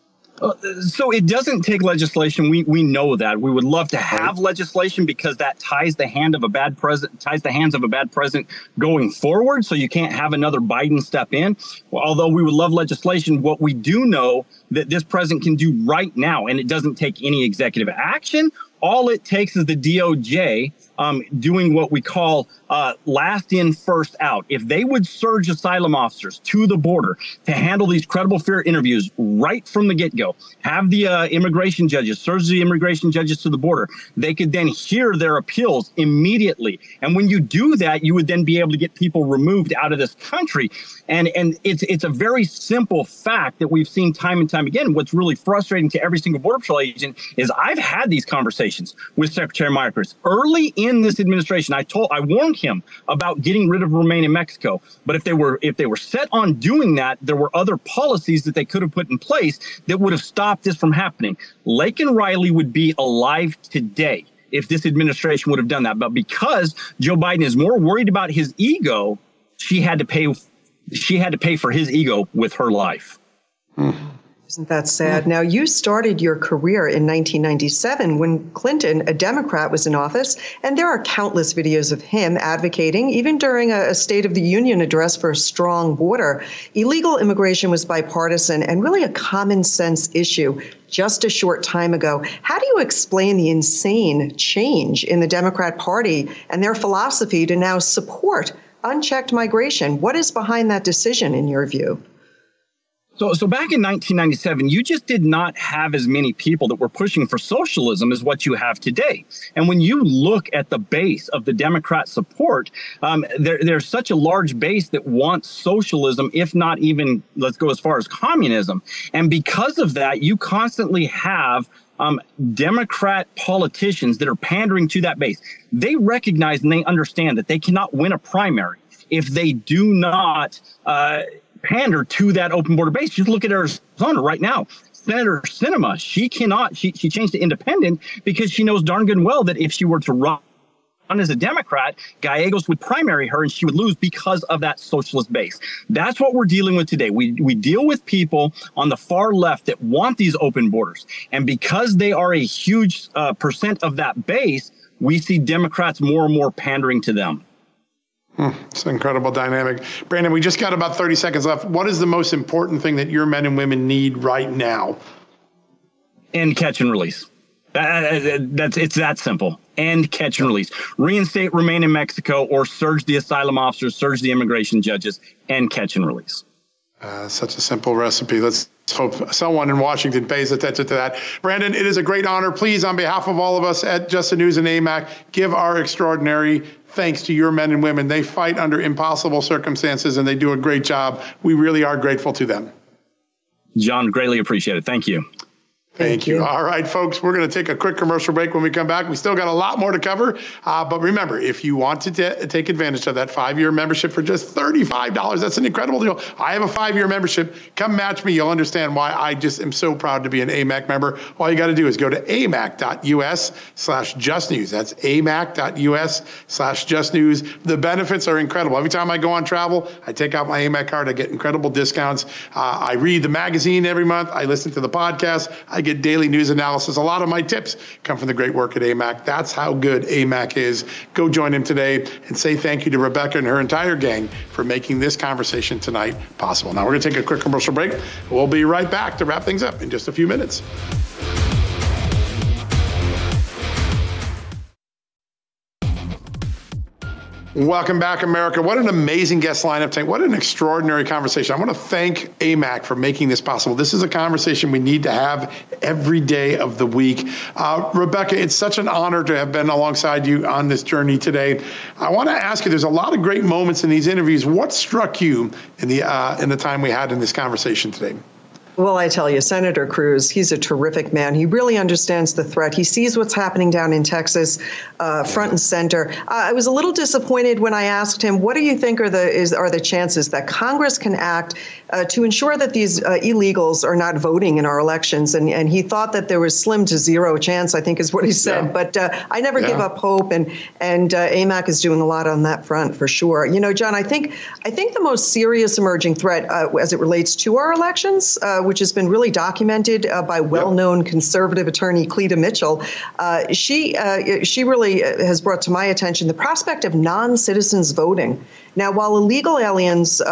Speaker 14: So it doesn't take legislation. We know that. We would love to have legislation because that ties the hand of a bad president, ties the hands of a bad president going forward. So you can't have another Biden step in. Well, although we would love legislation, what we do know that this president can do right now, and it doesn't take any executive action. All it takes is the DOJ doing what we call last in, first out. If they would surge asylum officers to the border to handle these credible fear interviews right from the get-go, have the immigration judges, surge the immigration judges to the border, they could then hear their appeals immediately. And when you do that, you would then be able to get people removed out of this country. And it's a very simple fact that we've seen time and time time again, what's really frustrating to every single Border Patrol agent is I've had these conversations with Secretary Mayorkas. Early in this administration, I warned him about getting rid of Remain in Mexico. But if they were set on doing that, there were other policies that they could have put in place that would have stopped this from happening. Laken Riley would be alive today if this administration would have done that. But because Joe Biden is more worried about his ego, she had to pay for his ego with her life.
Speaker 3: Isn't that sad? Now, you started your career in 1997 when Clinton, a Democrat, was in office, and there are countless videos of him advocating, even during a State of the Union address, for a strong border. Illegal immigration was bipartisan and really a common sense issue just a short time ago. How do you explain the insane change in the Democrat Party and their philosophy to now support unchecked migration? What is behind that decision, in your view?
Speaker 14: So back in 1997, you just did not have as many people that were pushing for socialism as what you have today. And when you look at the base of the Democrat support, there's such a large base that wants socialism, if not even, let's go as far as communism. And because of that, you constantly have Democrat politicians that are pandering to that base. They recognize and they understand that they cannot win a primary if they do not pander to that open border base. Just look at Arizona right now. Senator Sinema, she changed to independent because she knows darn good and well that if she were to run as a Democrat, Gallegos would primary her and she would lose because of that socialist base. That's what we're dealing with today. We deal with people on the far left that want these open borders. And because they are a huge percent of that base, we see Democrats more and more pandering to them.
Speaker 1: It's an incredible dynamic. Brandon, we just got about 30 seconds left. What is the most important thing that your men and women need right now?
Speaker 14: End catch and release. It's that simple. End catch and release. Reinstate Remain in Mexico or surge the asylum officers, surge the immigration judges, end catch and release.
Speaker 1: Such a simple recipe. Let's hope someone in Washington pays attention to that. Brandon, it is a great honor. Please, on behalf of all of us at Just the News and AMAC, give our extraordinary thanks to your men and women. They fight under impossible circumstances, and they do a great job. We really are grateful to them.
Speaker 14: John, greatly appreciate it. Thank you.
Speaker 1: Thank you. All right, folks, we're going to take a quick commercial break. When we come back, we still got a lot more to cover. But remember, if you want to take advantage of that 5-year membership for just $35, that's an incredible deal. I have a 5-year membership. Come match me. You'll understand why I just am so proud to be an AMAC member. All you got to do is go to amac.us/justnews. That's amac.us/justnews. The benefits are incredible. Every time I go on travel, I take out my AMAC card. I get incredible discounts. I read the magazine every month. I listen to the podcast. I get daily news analysis. A lot of my tips come from the great work at AMAC. That's how good AMAC is. Go join him today and say thank you to Rebecca and her entire gang for making this conversation tonight possible. Now we're going to take a quick commercial break. We'll be right back to wrap things up in just a few minutes. Welcome back, America. What an amazing guest lineup tonight. What an extraordinary conversation. I want to thank AMAC for making this possible. This is a conversation we need to have every day of the week. Rebecca, it's such an honor to have been alongside you on this journey today. I want to ask you, there's a lot of great moments in these interviews. What struck you in the time we had in this conversation today?
Speaker 3: Well, I tell you, Senator Cruz, he's a terrific man. He really understands the threat. He sees what's happening down in Texas, front and center. I was a little disappointed when I asked him, what do you think are the chances that Congress can act to ensure that these illegals are not voting in our elections? And he thought that there was slim to zero chance, I think is what he said. Yeah. But I never give up hope, and AMAC is doing a lot on that front for sure. You know, John, I think the most serious emerging threat as it relates to our elections, which has been really documented by well-known conservative attorney Cleta Mitchell. She really has brought to my attention the prospect of non-citizens voting. Now, while illegal aliens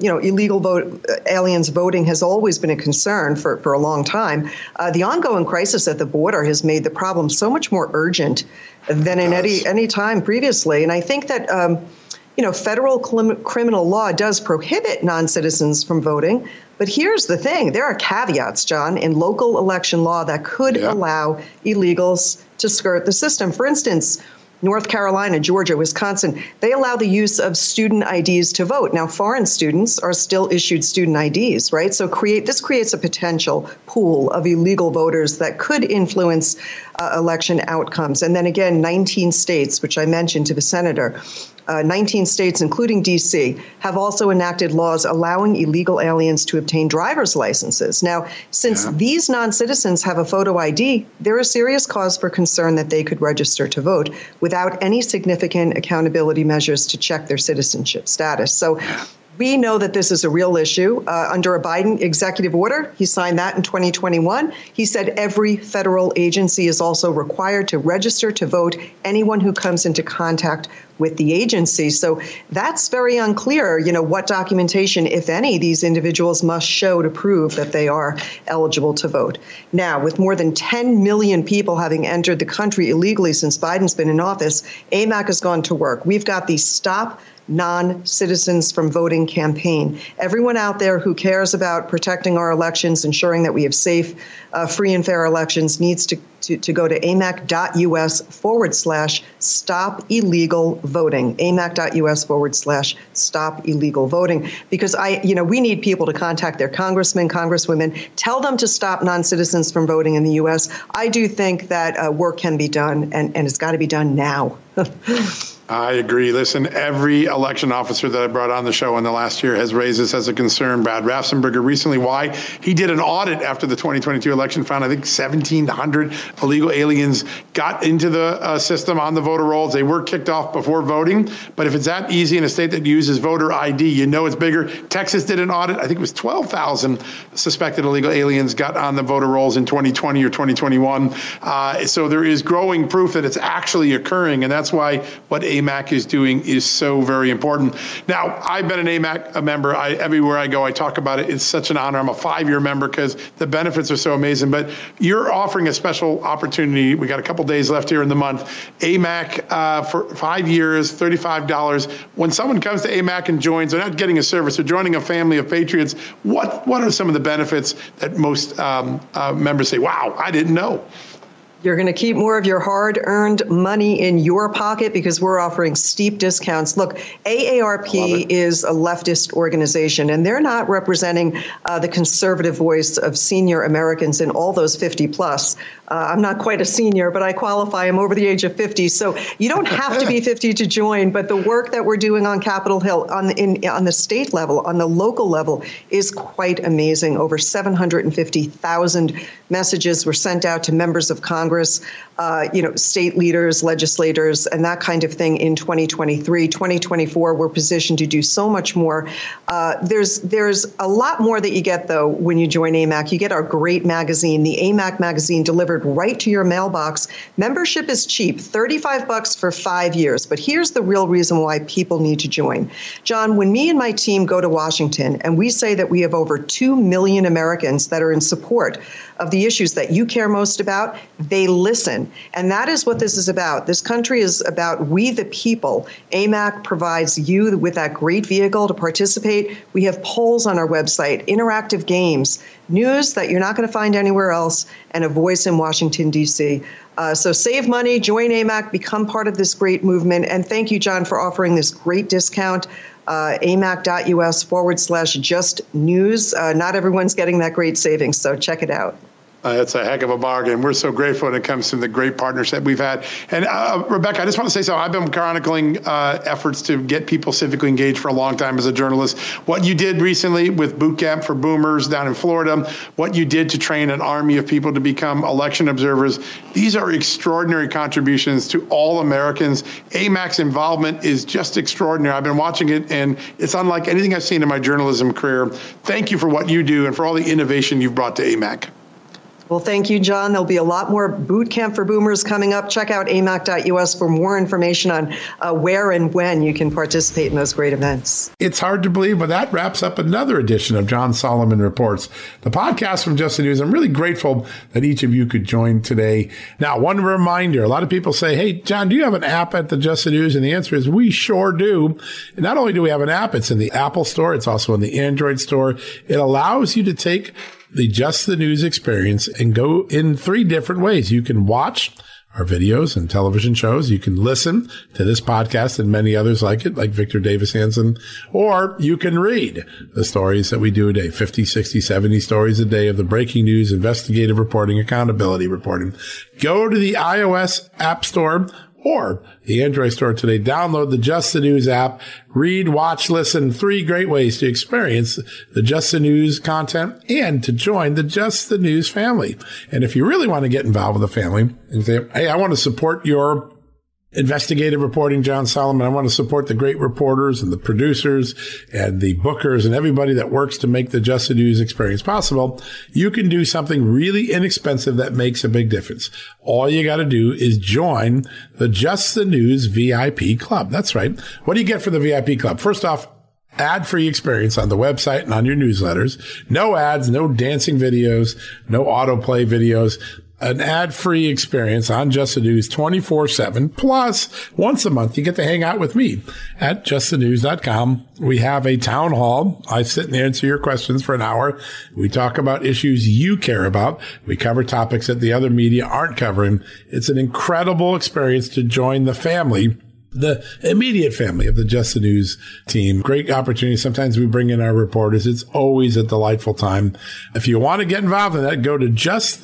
Speaker 3: voting has always been a concern for a long time, the ongoing crisis at the border has made the problem so much more urgent than in any time previously. And I think that federal criminal law does prohibit non-citizens from voting. But here's the thing. There are caveats, John, in local election law that could allow illegals to skirt the system. For instance, North Carolina, Georgia, Wisconsin, they allow the use of student IDs to vote. Now, foreign students are still issued student IDs, right? So this creates a potential pool of illegal voters that could influence election outcomes. And then again, 19 states, which I mentioned to the senator, 19 states, including D.C., have also enacted laws allowing illegal aliens to obtain driver's licenses. Now, since these non-citizens have a photo ID, there is serious cause for concern that they could register to vote without any significant accountability measures to check their citizenship status. So we know that this is a real issue. Under a Biden executive order, he signed that in 2021. He said every federal agency is also required to register to vote anyone who comes into contact with the agency. So that's very unclear, what documentation, if any, these individuals must show to prove that they are eligible to vote. Now, with more than 10 million people having entered the country illegally since Biden's been in office, AMAC has gone to work. We've got the Stop Non-Citizens from Voting campaign. Everyone out there who cares about protecting our elections, ensuring that we have safe, free and fair elections, needs to go to amac.us/stop illegal voting, amac.us/stop illegal voting, because we need people to contact their congressmen, congresswomen, tell them to stop non-citizens from voting in the U.S. I do think that work can be done, and it's got to be done now.
Speaker 1: I agree. Listen, every election officer that I brought on the show in the last year has raised this as a concern. Brad Raffensperger recently, why? He did an audit after the 2022 election, found I think 1,700 illegal aliens got into the system on the voter rolls. They were kicked off before voting. But if it's that easy in a state that uses voter ID, it's bigger. Texas did an audit. I think it was 12,000 suspected illegal aliens got on the voter rolls in 2020 or 2021. So there is growing proof that it's actually occurring. And that's why what AMAC is doing is so very important. Now, I've been an AMAC member. Everywhere I go, I talk about it. It's such an honor. I'm a 5-year member because the benefits are so amazing. But you're offering a special opportunity. We got a couple days left here in the month. AMAC for 5 years, $35. When someone comes to AMAC and joins, they're not getting a service. They're joining a family of patriots. What are some of the benefits that most members say, wow, I didn't know?
Speaker 3: You're going to keep more of your hard-earned money in your pocket because we're offering steep discounts. Look, AARP is a leftist organization, and they're not representing the conservative voice of senior Americans in all those 50-plus. I'm not quite a senior, but I qualify. I'm over the age of 50. So you don't have to be 50 to join, but the work that we're doing on Capitol Hill, on the state level, on the local level, is quite amazing. Over 750,000 messages were sent out to members of Congress, state leaders, legislators, and that kind of thing in 2023. 2024, we're positioned to do so much more. There's a lot more that you get, though, when you join AMAC. You get our great magazine, the AMAC magazine, delivered right to your mailbox. Membership is cheap, $35 for 5 years. But here's the real reason why people need to join. John, when me and my team go to Washington and we say that we have over 2 million Americans that are in support of the issues that you care most about, they listen. And that is what this is about. This country is about we the people. AMAC provides you with that great vehicle to participate. We have polls on our website, interactive games, news that you're not going to find anywhere else, and a voice in Washington, D.C. So save money, join AMAC, become part of this great movement. And thank you, John, for offering this great discount. amac.us/just-news. Not everyone's getting that great savings, so check it out.
Speaker 1: It's a heck of a bargain. We're so grateful when it comes to the great partnership we've had. And Rebecca, I just want to say something. I've been chronicling efforts to get people civically engaged for a long time as a journalist. What you did recently with Boot Camp for Boomers down in Florida, what you did to train an army of people to become election observers, these are extraordinary contributions to all Americans. AMAC's involvement is just extraordinary. I've been watching it, and it's unlike anything I've seen in my journalism career. Thank you for what you do and for all the innovation you've brought to AMAC.
Speaker 3: Well, thank you, John. There'll be a lot more Boot Camp for Boomers coming up. Check out amac.us for more information on where and when you can participate in those great events.
Speaker 1: It's hard to believe, but that wraps up another edition of John Solomon Reports, the podcast from Just the News. I'm really grateful that each of you could join today. Now, one reminder, a lot of people say, hey, John, do you have an app at the Just the News? And the answer is we sure do. And not only do we have an app, it's in the Apple Store. It's also in the Android Store. It allows you to take the Just the News experience and go in 3 different ways. You can watch our videos and television shows. You can listen to this podcast and many others like it, like Victor Davis Hanson, or you can read the stories that we do a day, 50, 60, 70 stories a day of the breaking news, investigative reporting, accountability reporting. Go to the iOS App Store or the Android store today. Download the Just the News app. Read, watch, listen. 3 great ways to experience the Just the News content and to join the Just the News family. And if you really want to get involved with the family and say, hey, I want to support your investigative reporting, John Solomon. I want to support the great reporters and the producers and the bookers and everybody that works to make the Just the News experience possible. You can do something really inexpensive that makes a big difference. All you got to do is join the Just the News VIP Club. That's right. What do you get for the VIP Club? First off, ad-free experience on the website and on your newsletters. No ads, no dancing videos, no autoplay videos. An ad-free experience on Just the News 24/7. Plus, once a month, you get to hang out with me at justthenews.com. We have a town hall. I sit and answer your questions for an hour. We talk about issues you care about. We cover topics that the other media aren't covering. It's an incredible experience to join the family, the immediate family of the Just the News team. Great opportunity. Sometimes we bring in our reporters. It's always a delightful time. If you want to get involved in that, go to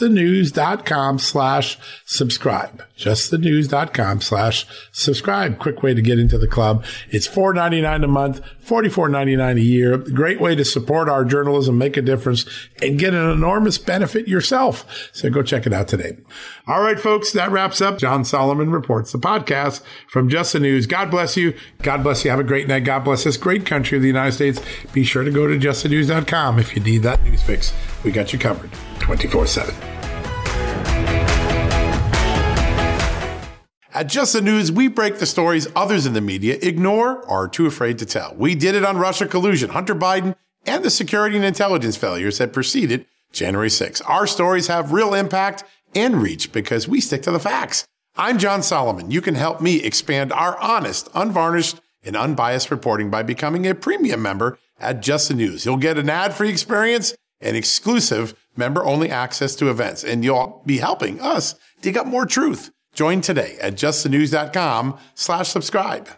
Speaker 1: justthenews.com/subscribe. justthenews.com/subscribe. Quick way to get into the club. It's $4.99 a month, $44.99 a year. Great way to support our journalism, make a difference, and get an enormous benefit yourself. So go check it out today. All right, folks, that wraps up John Solomon Reports, the podcast from Just the News. God bless you. God bless you. Have a great night. God bless this great country of the United States. Be sure to go to justthenews.com if you need that news fix. We got you covered 24/7. At Just the News, we break the stories others in the media ignore or are too afraid to tell. We did it on Russia collusion, Hunter Biden, and the security and intelligence failures that preceded January 6th. Our stories have real impact and reach because we stick to the facts. I'm John Solomon. You can help me expand our honest, unvarnished, and unbiased reporting by becoming a premium member at Just the News. You'll get an ad-free experience and exclusive member-only access to events, and you'll be helping us dig up more truth. Join today at justthenews.com/subscribe.